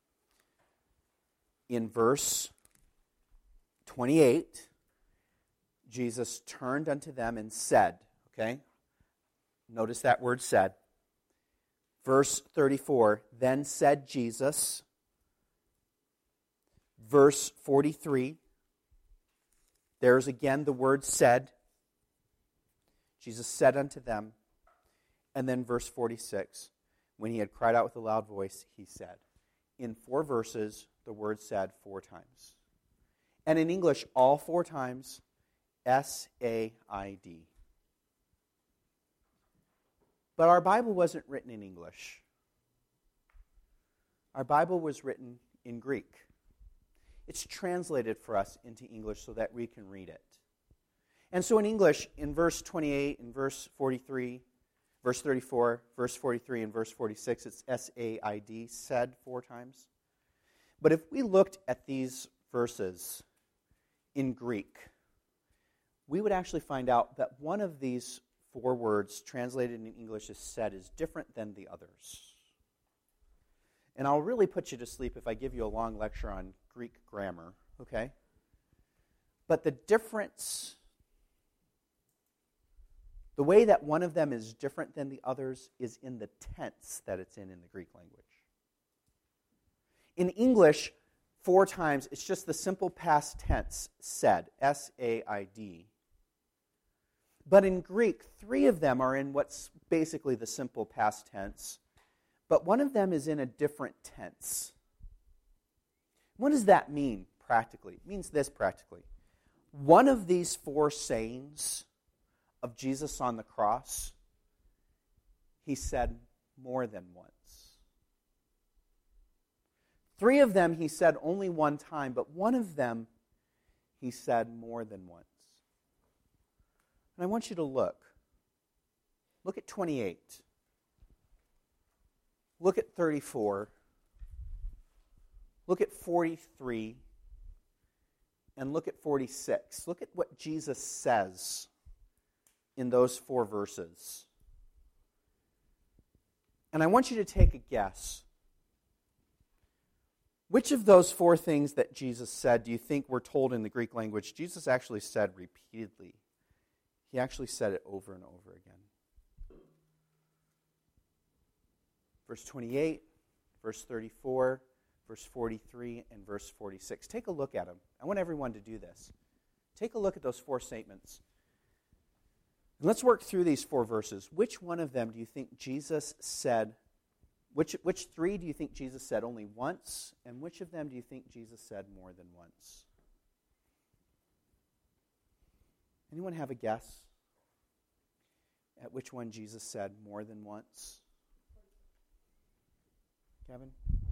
In verse twenty-eight, Jesus turned unto them and said, okay? Notice that word said. Verse thirty-four, then said Jesus. Verse forty-three, there's again the word said. Jesus said unto them. And then verse forty-six, when he had cried out with a loud voice, he said. In four verses, the word said four times. And in English, all four times, S A I D. But our Bible wasn't written in English. Our Bible was written in Greek. It's translated for us into English so that we can read it. And so in English, in verse twenty-eight, in verse forty-three, verse thirty-four, verse forty-three, and verse forty-six, it's S A I D, said four times. But if we looked at these verses in Greek, we would actually find out that one of these four words translated in English as said is different than the others. And I'll really put you to sleep if I give you a long lecture on Greek grammar, okay? But the difference, the way that one of them is different than the others is in the tense that it's in in the Greek language. In English, four times, it's just the simple past tense, said, S A I D. But in Greek, three of them are in what's basically the simple past tense, but one of them is in a different tense. What does that mean practically? It means this practically. One of these four sayings of Jesus on the cross, he said more than once. Three of them he said only one time, but one of them he said more than once. And I want you to look. Look at twenty-eight. Look at thirty-four. Look at forty-three. And look at forty-six. Look at what Jesus says in those four verses. And I want you to take a guess. Which of those four things that Jesus said do you think were told in the Greek language Jesus actually said repeatedly? He actually said it over and over again. Verse twenty-eight, verse thirty-four, verse forty-three, and verse forty-six. Take a look at them. I want everyone to do this. Take a look at those four statements. And let's work through these four verses. Which one of them do you think Jesus said, which, which three do you think Jesus said only once? And which of them do you think Jesus said more than once? Anyone have a guess at which one Jesus said more than once? Kevin?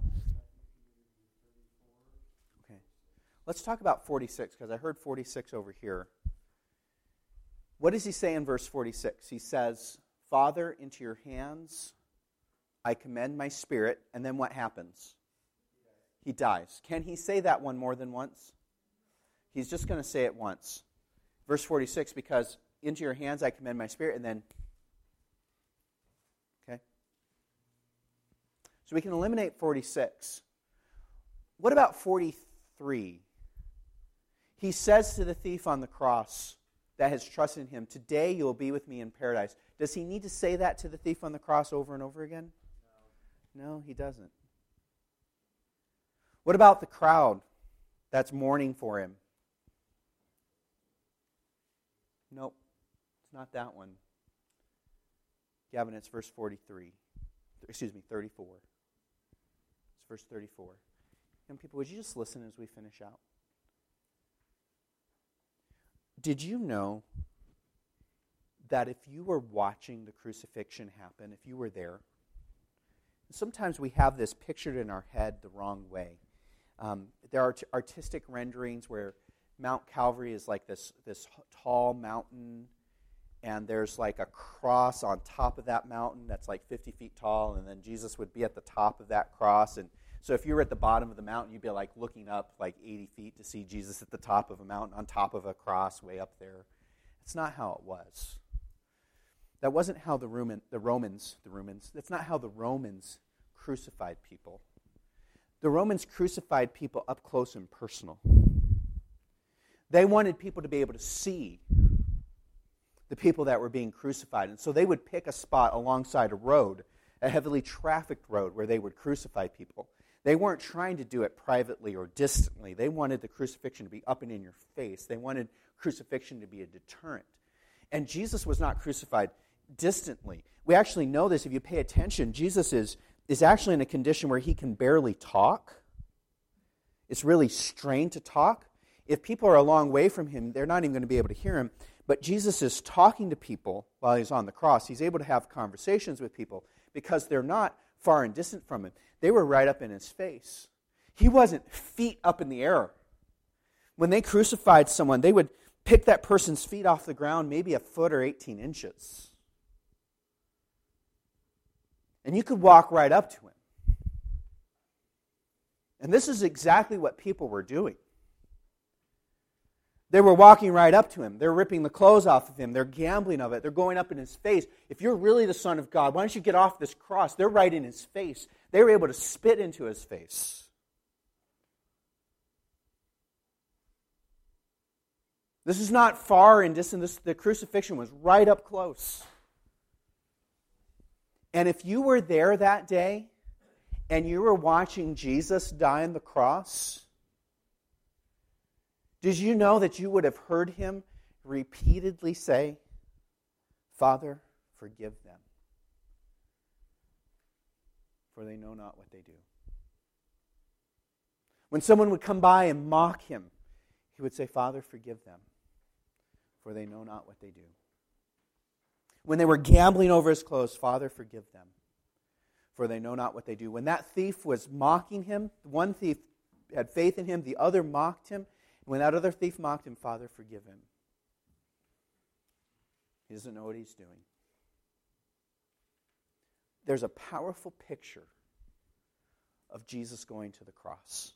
Okay. Let's talk about forty-six, because I heard forty-six over here. What does he say in verse forty-six? He says, Father, into your hands I commend my spirit. And then what happens? He dies. Can he say that one more than once? He's just going to say it once. Verse forty-six, because into your hands I commend my spirit, and then, okay? So we can eliminate forty-six. What about forty-three? He says to the thief on the cross that has trusted in him, today you will be with me in paradise. Does he need to say that to the thief on the cross over and over again? No, no he doesn't. What about the crowd that's mourning for him? Nope, it's not that one. Gavin, it's verse forty-three. Excuse me, thirty-four. It's verse thirty-four. Young people, would you just listen as we finish out? Did you know that if you were watching the crucifixion happen, if you were there, sometimes we have this pictured in our head the wrong way. Um, there are t- artistic renderings where Mount Calvary is like this, this tall mountain, and there's like a cross on top of that mountain that's like fifty feet tall, and then Jesus would be at the top of that cross. And So if you were at the bottom of the mountain, you'd be like looking up like eighty feet to see Jesus at the top of a mountain, on top of a cross way up there. It's not how it was. That wasn't how the Roman, the Romans, the Romans, that's not how the Romans crucified people. The Romans crucified people up close and personal. They wanted people to be able to see the people that were being crucified. And so they would pick a spot alongside a road, a heavily trafficked road, where they would crucify people. They weren't trying to do it privately or distantly. They wanted the crucifixion to be up and in your face. They wanted crucifixion to be a deterrent. And Jesus was not crucified distantly. We actually know this if you pay attention. Jesus is, is actually in a condition where he can barely talk. It's really strained to talk. If people are a long way from him, they're not even going to be able to hear him. But Jesus is talking to people while he's on the cross. He's able to have conversations with people because they're not far and distant from him. They were right up in his face. He wasn't feet up in the air. When they crucified someone, they would pick that person's feet off the ground maybe a foot or eighteen inches. And you could walk right up to him. And this is exactly what people were doing. They were walking right up to him. They're ripping the clothes off of him. They're gambling of it. They're going up in his face. If you're really the Son of God, why don't you get off this cross? They're right in his face. They were able to spit into his face. This is not far and distant. This, the crucifixion was right up close. And if you were there that day and you were watching Jesus die on the cross, did you know that you would have heard him repeatedly say, "Father, forgive them, for they know not what they do"? When someone would come by and mock him, he would say, "Father, forgive them, for they know not what they do." When they were gambling over his clothes, "Father, forgive them, for they know not what they do." When that thief was mocking him, one thief had faith in him, the other mocked him. When that other thief mocked him, "Father, forgive him. He doesn't know what he's doing." There's a powerful picture of Jesus going to the cross.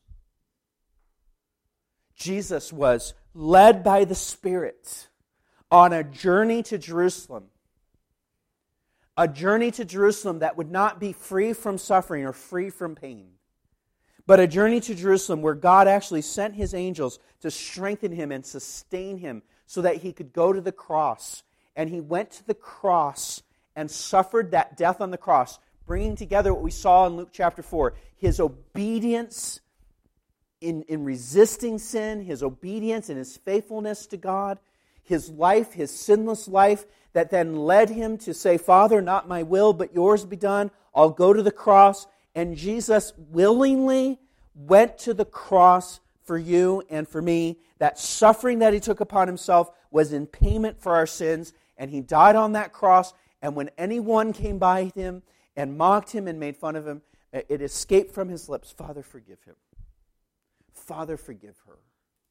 Jesus was led by the Spirit on a journey to Jerusalem. A journey to Jerusalem that would not be free from suffering or free from pain, but a journey to Jerusalem where God actually sent his angels to strengthen him and sustain him so that he could go to the cross. And he went to the cross and suffered that death on the cross, bringing together what we saw in Luke chapter four, his obedience in, in resisting sin, his obedience and his faithfulness to God, his life, his sinless life, that then led him to say, "Father, not my will, but yours be done. I'll go to the cross." And Jesus willingly went to the cross for you and for me. That suffering that he took upon himself was in payment for our sins, and he died on that cross. And when anyone came by him and mocked him and made fun of him, it escaped from his lips, "Father, forgive him. Father, forgive her."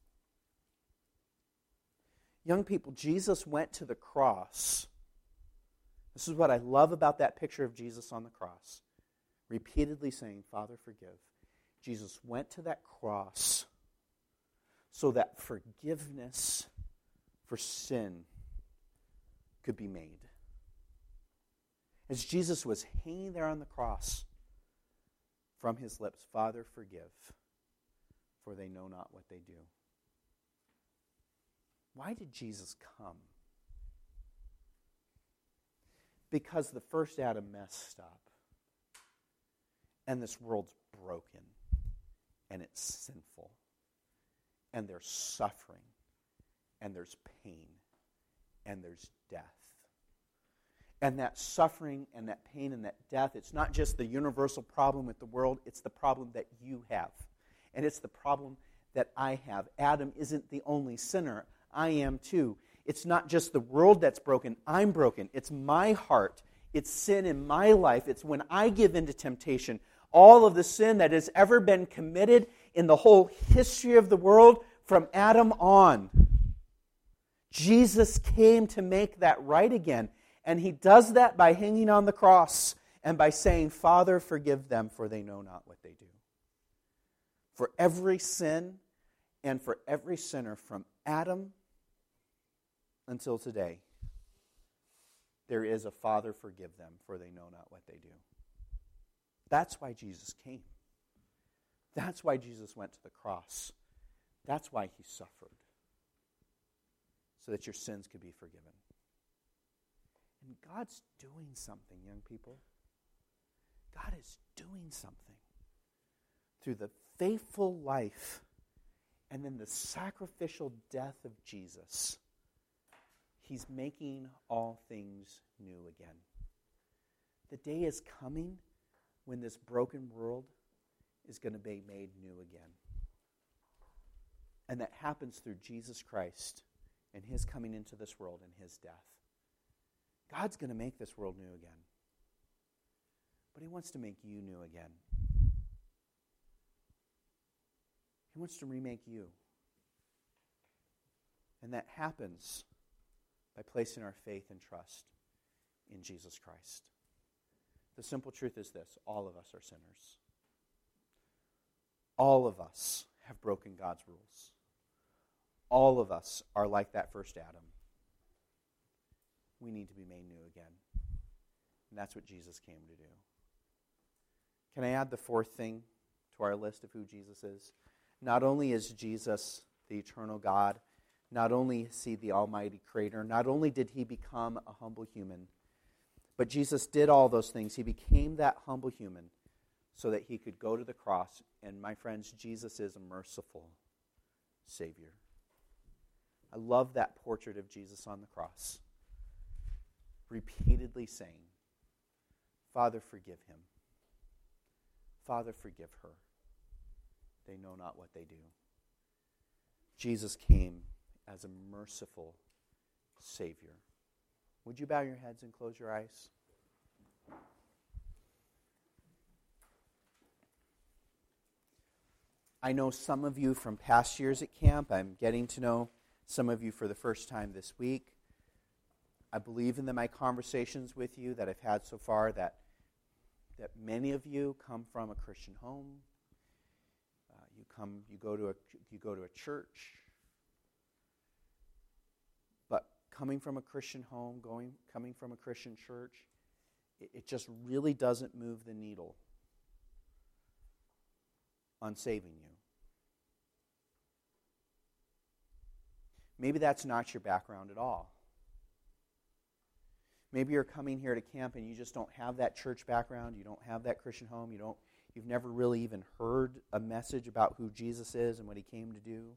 Young people, Jesus went to the cross. This is what I love about that picture of Jesus on the cross. Repeatedly saying, "Father, forgive." Jesus went to that cross so that forgiveness for sin could be made. As Jesus was hanging there on the cross, from his lips, "Father, forgive, for they know not what they do." Why did Jesus come? Because the first Adam messed up. And this world's broken. And it's sinful. And there's suffering. And there's pain. And there's death. And that suffering and that pain and that death, it's not just the universal problem with the world, it's the problem that you have. And it's the problem that I have. Adam isn't the only sinner. I am too. It's not just the world that's broken. I'm broken. It's my heart. It's sin in my life. It's when I give in to temptation. All of the sin that has ever been committed in the whole history of the world from Adam on. Jesus came to make that right again. And he does that by hanging on the cross and by saying, "Father, forgive them, for they know not what they do." For every sin and for every sinner from Adam until today, there is a Father, forgive them, for they know not what they do. That's why Jesus came. That's why Jesus went to the cross. That's why he suffered. So that your sins could be forgiven. And God's doing something, young people. God is doing something. Through the faithful life and then the sacrificial death of Jesus, he's making all things new again. The day is coming when this broken world is going to be made new again. And that happens through Jesus Christ and his coming into this world and his death. God's going to make this world new again. But he wants to make you new again. He wants to remake you. And that happens by placing our faith and trust in Jesus Christ. The simple truth is this: all of us are sinners. All of us have broken God's rules. All of us are like that first Adam. We need to be made new again. And that's what Jesus came to do. Can I add the fourth thing to our list of who Jesus is? Not only is Jesus the eternal God, not only is he the almighty creator, not only did he become a humble human, but Jesus did all those things. He became that humble human so that he could go to the cross. And my friends, Jesus is a merciful Savior. I love that portrait of Jesus on the cross, repeatedly saying, Father, forgive him. Father, forgive her. They know not what they do. Jesus came as a merciful Savior. Would you bow your heads and close your eyes? I know some of you from past years at camp. I'm getting to know some of you for the first time this week. I believe in the, my conversations with you that I've had so far that, that many of you come from a Christian home. Uh, you come, you go to a, you go to a church. But coming from a Christian home, going, coming from a Christian church, it, it just really doesn't move the needle on saving you. Maybe that's not your background at all. Maybe you're coming here to camp and you just don't have that church background, you don't have that Christian home, you don't, you've never really even heard a message about who Jesus is and what he came to do.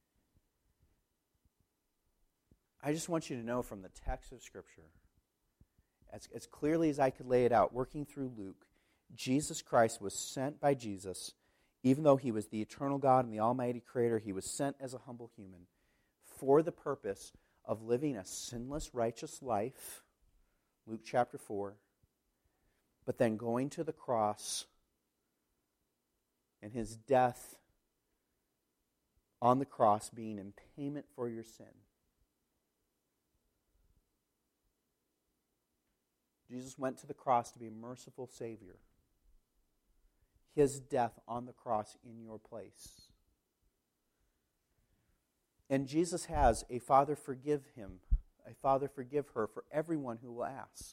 I just want you to know from the text of Scripture, as, as clearly as I could lay it out, working through Luke, Jesus Christ was sent by Jesus. Even though he was the eternal God and the almighty creator, he was sent as a humble human for the purpose of living a sinless, righteous life, Luke chapter four, but then going to the cross and his death on the cross being in payment for your sin. Jesus went to the cross to be a merciful Savior. His death on the cross in your place. And Jesus has a Father forgive him, a Father forgive her for everyone who will ask.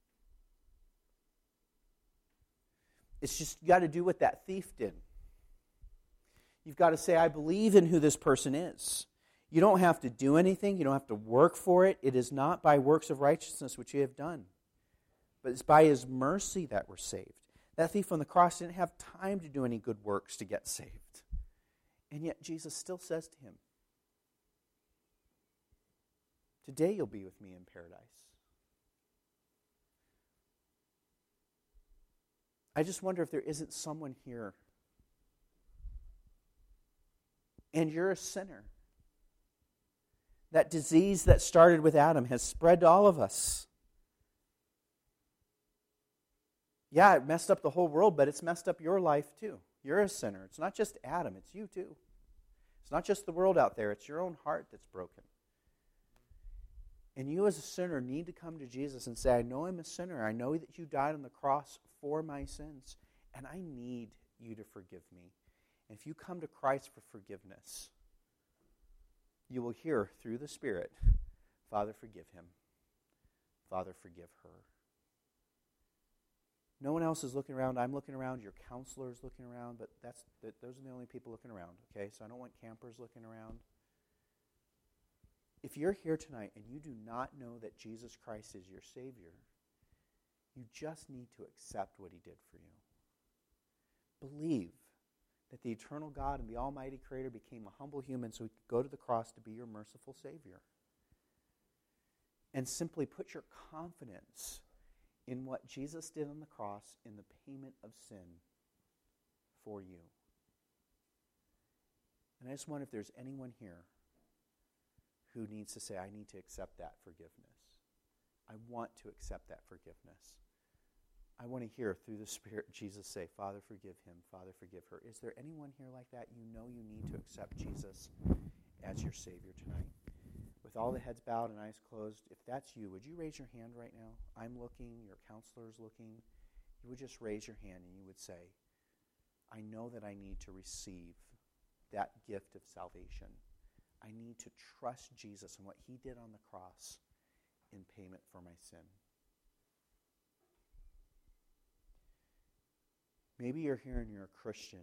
It's just, you got to do what that thief did. You've got to say, I believe in who this person is. You don't have to do anything. You don't have to work for it. It is not by works of righteousness which you have done, but it's by his mercy that we're saved. That thief on the cross didn't have time to do any good works to get saved. And yet Jesus still says to him, today you'll be with me in paradise. I just wonder if there isn't someone here, and you're a sinner. That disease that started with Adam has spread to all of us. Yeah, it messed up the whole world, but it's messed up your life too. You're a sinner. It's not just Adam, it's you too. It's not just the world out there, it's your own heart that's broken. And you as a sinner need to come to Jesus and say, I know I'm a sinner. I know that you died on the cross for my sins, and I need you to forgive me. And if you come to Christ for forgiveness, you will hear through the Spirit, Father, forgive him. Father, forgive her. No one else is looking around. I'm looking around. Your counselor is looking around. But that's that, those are the only people looking around, okay? So I don't want campers looking around. If you're here tonight and you do not know that Jesus Christ is your Savior, you just need to accept what he did for you. Believe that the eternal God and the almighty Creator became a humble human so he could go to the cross to be your merciful Savior. And simply put your confidence in what Jesus did on the cross in the payment of sin for you. And I just wonder if there's anyone here who needs to say, I need to accept that forgiveness. I want to accept that forgiveness. I want to hear through the Spirit Jesus say, Father, forgive him. Father, forgive her. Is there anyone here like that? You know you need to accept Jesus as your Savior tonight. With all the heads bowed and eyes closed, if that's you, would you raise your hand right now? I'm looking, your counselor is looking. You would just raise your hand and you would say, I know that I need to receive that gift of salvation. I need to trust Jesus and what he did on the cross in payment for my sin. Maybe you're here and you're a Christian.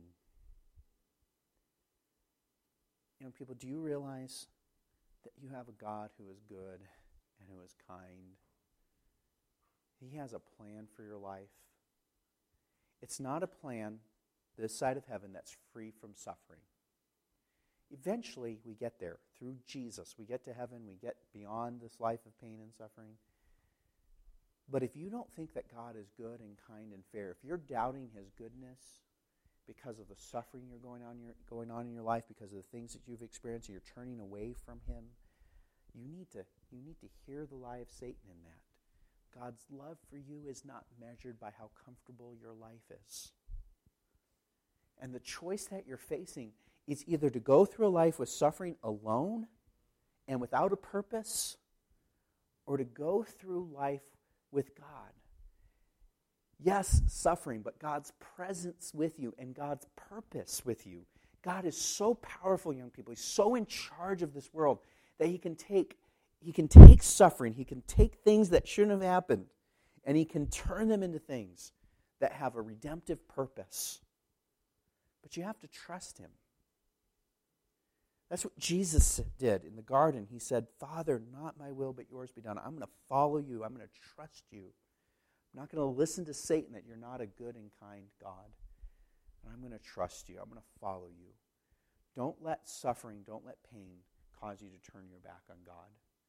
You know, people, do you realize that you have a God who is good and who is kind? He has a plan for your life. It's not a plan this side of heaven that's free from suffering. Eventually, we get there through Jesus. We get to heaven. We get beyond this life of pain and suffering. But if you don't think that God is good and kind and fair, if you're doubting his goodness because of the suffering you're going on your, going on in your life, because of the things that you've experienced, and you're turning away from him, you need to you need to hear the lie of Satan in that. God's love for you is not measured by how comfortable your life is. And the choice that you're facing is either to go through a life with suffering alone and without a purpose, or to go through life with God. Yes, suffering, but God's presence with you and God's purpose with you. God is so powerful, young people. He's so in charge of this world that he can take he can take suffering, he can take things that shouldn't have happened, and he can turn them into things that have a redemptive purpose. But you have to trust him. That's what Jesus did in the garden. He said, Father, not my will, but yours be done. I'm going to follow you. I'm going to trust you. I'm not going to listen to Satan that you're not a good and kind God. And I'm going to trust you. I'm going to follow you. Don't let suffering, don't let pain cause you to turn your back on God.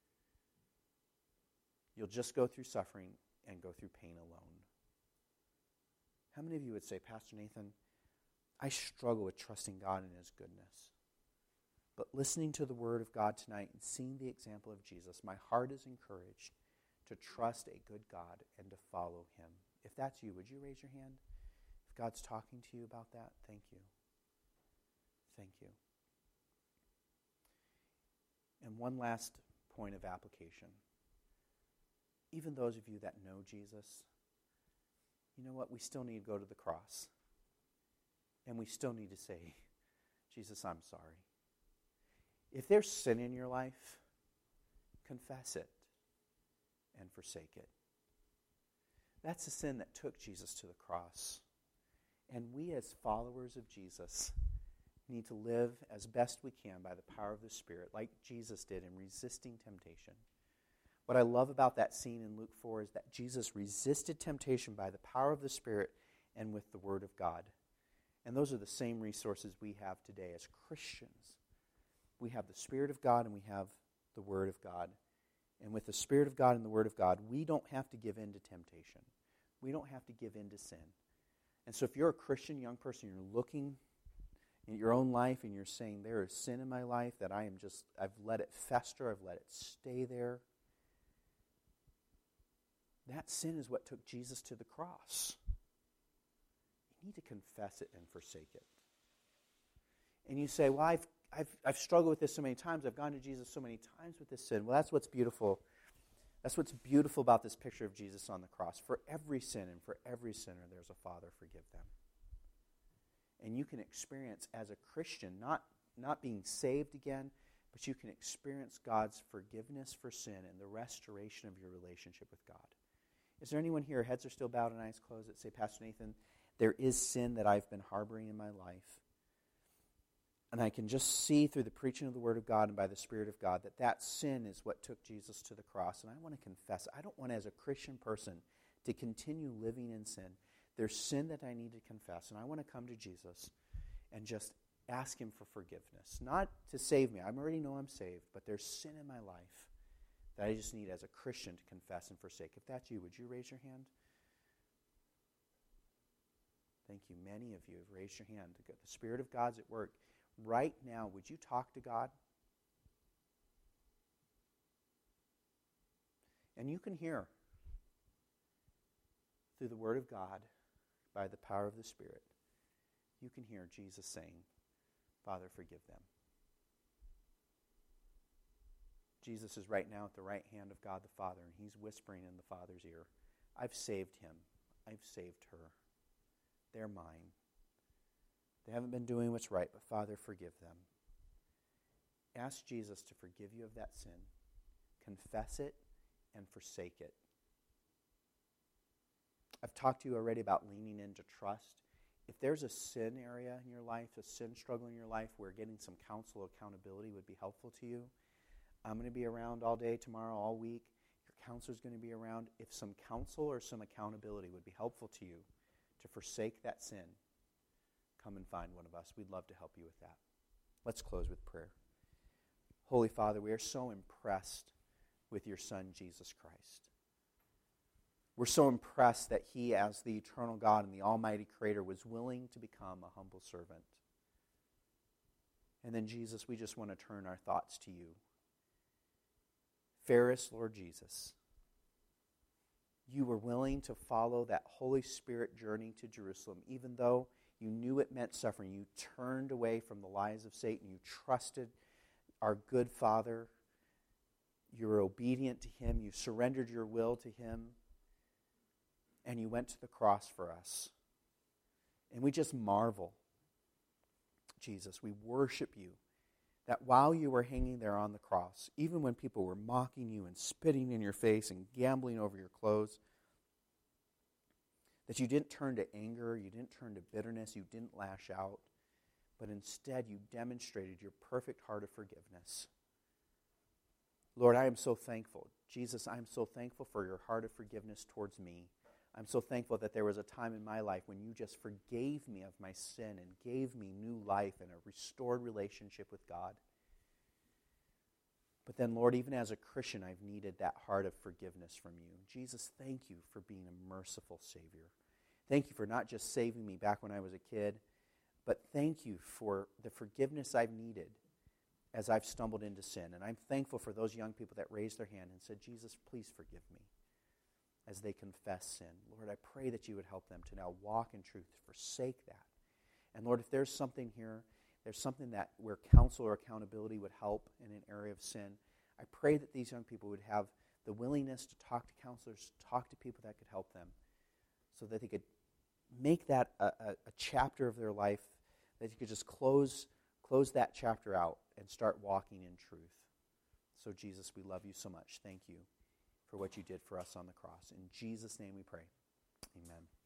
You'll just go through suffering and go through pain alone. How many of you would say, Pastor Nathan, I struggle with trusting God in his goodness. But listening to the word of God tonight and seeing the example of Jesus, my heart is encouraged to trust a good God and to follow him. If that's you, would you raise your hand? If God's talking to you about that, thank you. Thank you. And one last point of application. Even those of you that know Jesus, you know what? We still need to go to the cross. And we still need to say, Jesus, I'm sorry. If there's sin in your life, confess it and forsake it. That's the sin that took Jesus to the cross. And we as followers of Jesus need to live as best we can by the power of the Spirit, like Jesus did in resisting temptation. What I love about that scene in Luke four is that Jesus resisted temptation by the power of the Spirit and with the Word of God. And those are the same resources we have today as Christians. We have the Spirit of God and we have the Word of God. And with the Spirit of God and the Word of God, we don't have to give in to temptation. We don't have to give in to sin. And so if you're a Christian young person, you're looking in your own life and you're saying, there is sin in my life that I am just, I've let it fester, I've let it stay there. That sin is what took Jesus to the cross. You need to confess it and forsake it. And you say, well, I've I've I've struggled with this so many times. I've gone to Jesus so many times with this sin. Well, that's what's beautiful. That's what's beautiful about this picture of Jesus on the cross. For every sin and for every sinner, there's a Father, forgive them. And you can experience as a Christian, not, not being saved again, but you can experience God's forgiveness for sin and the restoration of your relationship with God. Is there anyone here, heads are still bowed and eyes closed, that say, Pastor Nathan, there is sin that I've been harboring in my life, and I can just see through the preaching of the Word of God and by the Spirit of God that that sin is what took Jesus to the cross, and I want to confess. I don't want, as a Christian person, to continue living in sin. There's sin that I need to confess, and I want to come to Jesus and just ask Him for forgiveness. Not to save me. I already know I'm saved, but there's sin in my life that I just need as a Christian to confess and forsake. If that's you, would you raise your hand? Thank you. Many of you have raised your hand. The Spirit of God's at work. Right now, would you talk to God? And you can hear through the Word of God, by the power of the Spirit, you can hear Jesus saying, Father, forgive them. Jesus is right now at the right hand of God the Father, and He's whispering in the Father's ear, I've saved him. I've saved her. They're mine. They haven't been doing what's right, but Father, forgive them. Ask Jesus to forgive you of that sin. Confess it and forsake it. I've talked to you already about leaning into trust. If there's a sin area in your life, a sin struggle in your life where getting some counsel or accountability would be helpful to you, I'm going to be around all day tomorrow, all week. Your counselor's going to be around. If some counsel or some accountability would be helpful to you to forsake that sin, come and find one of us. We'd love to help you with that. Let's close with prayer. Holy Father, we are so impressed with your Son, Jesus Christ. We're so impressed that He, as the eternal God and the almighty Creator, was willing to become a humble servant. And then, Jesus, we just want to turn our thoughts to you. Fairest Lord Jesus, you were willing to follow that Holy Spirit journey to Jerusalem, even though you knew it meant suffering. You turned away from the lies of Satan. You trusted our good Father. You were obedient to Him. You surrendered your will to Him. And you went to the cross for us. And we just marvel, Jesus. We worship you. That while you were hanging there on the cross, even when people were mocking you and spitting in your face and gambling over your clothes, that you didn't turn to anger, you didn't turn to bitterness, you didn't lash out, but instead you demonstrated your perfect heart of forgiveness. Lord, I am so thankful. Jesus, I am so thankful for your heart of forgiveness towards me. I'm so thankful that there was a time in my life when you just forgave me of my sin and gave me new life and a restored relationship with God. But then, Lord, even as a Christian, I've needed that heart of forgiveness from you. Jesus, thank you for being a merciful Savior. Thank you for not just saving me back when I was a kid, but thank you for the forgiveness I've needed as I've stumbled into sin. And I'm thankful for those young people that raised their hand and said, Jesus, please forgive me, as they confess sin. Lord, I pray that you would help them to now walk in truth, to forsake that. And Lord, if there's something here, there's something that where counsel or accountability would help in an area of sin, I pray that these young people would have the willingness to talk to counselors, to talk to people that could help them, so that they could make that a, a, a chapter of their life, that you could just close, close that chapter out and start walking in truth. So Jesus, we love you so much. Thank you for what you did for us on the cross. In Jesus' name we pray. Amen.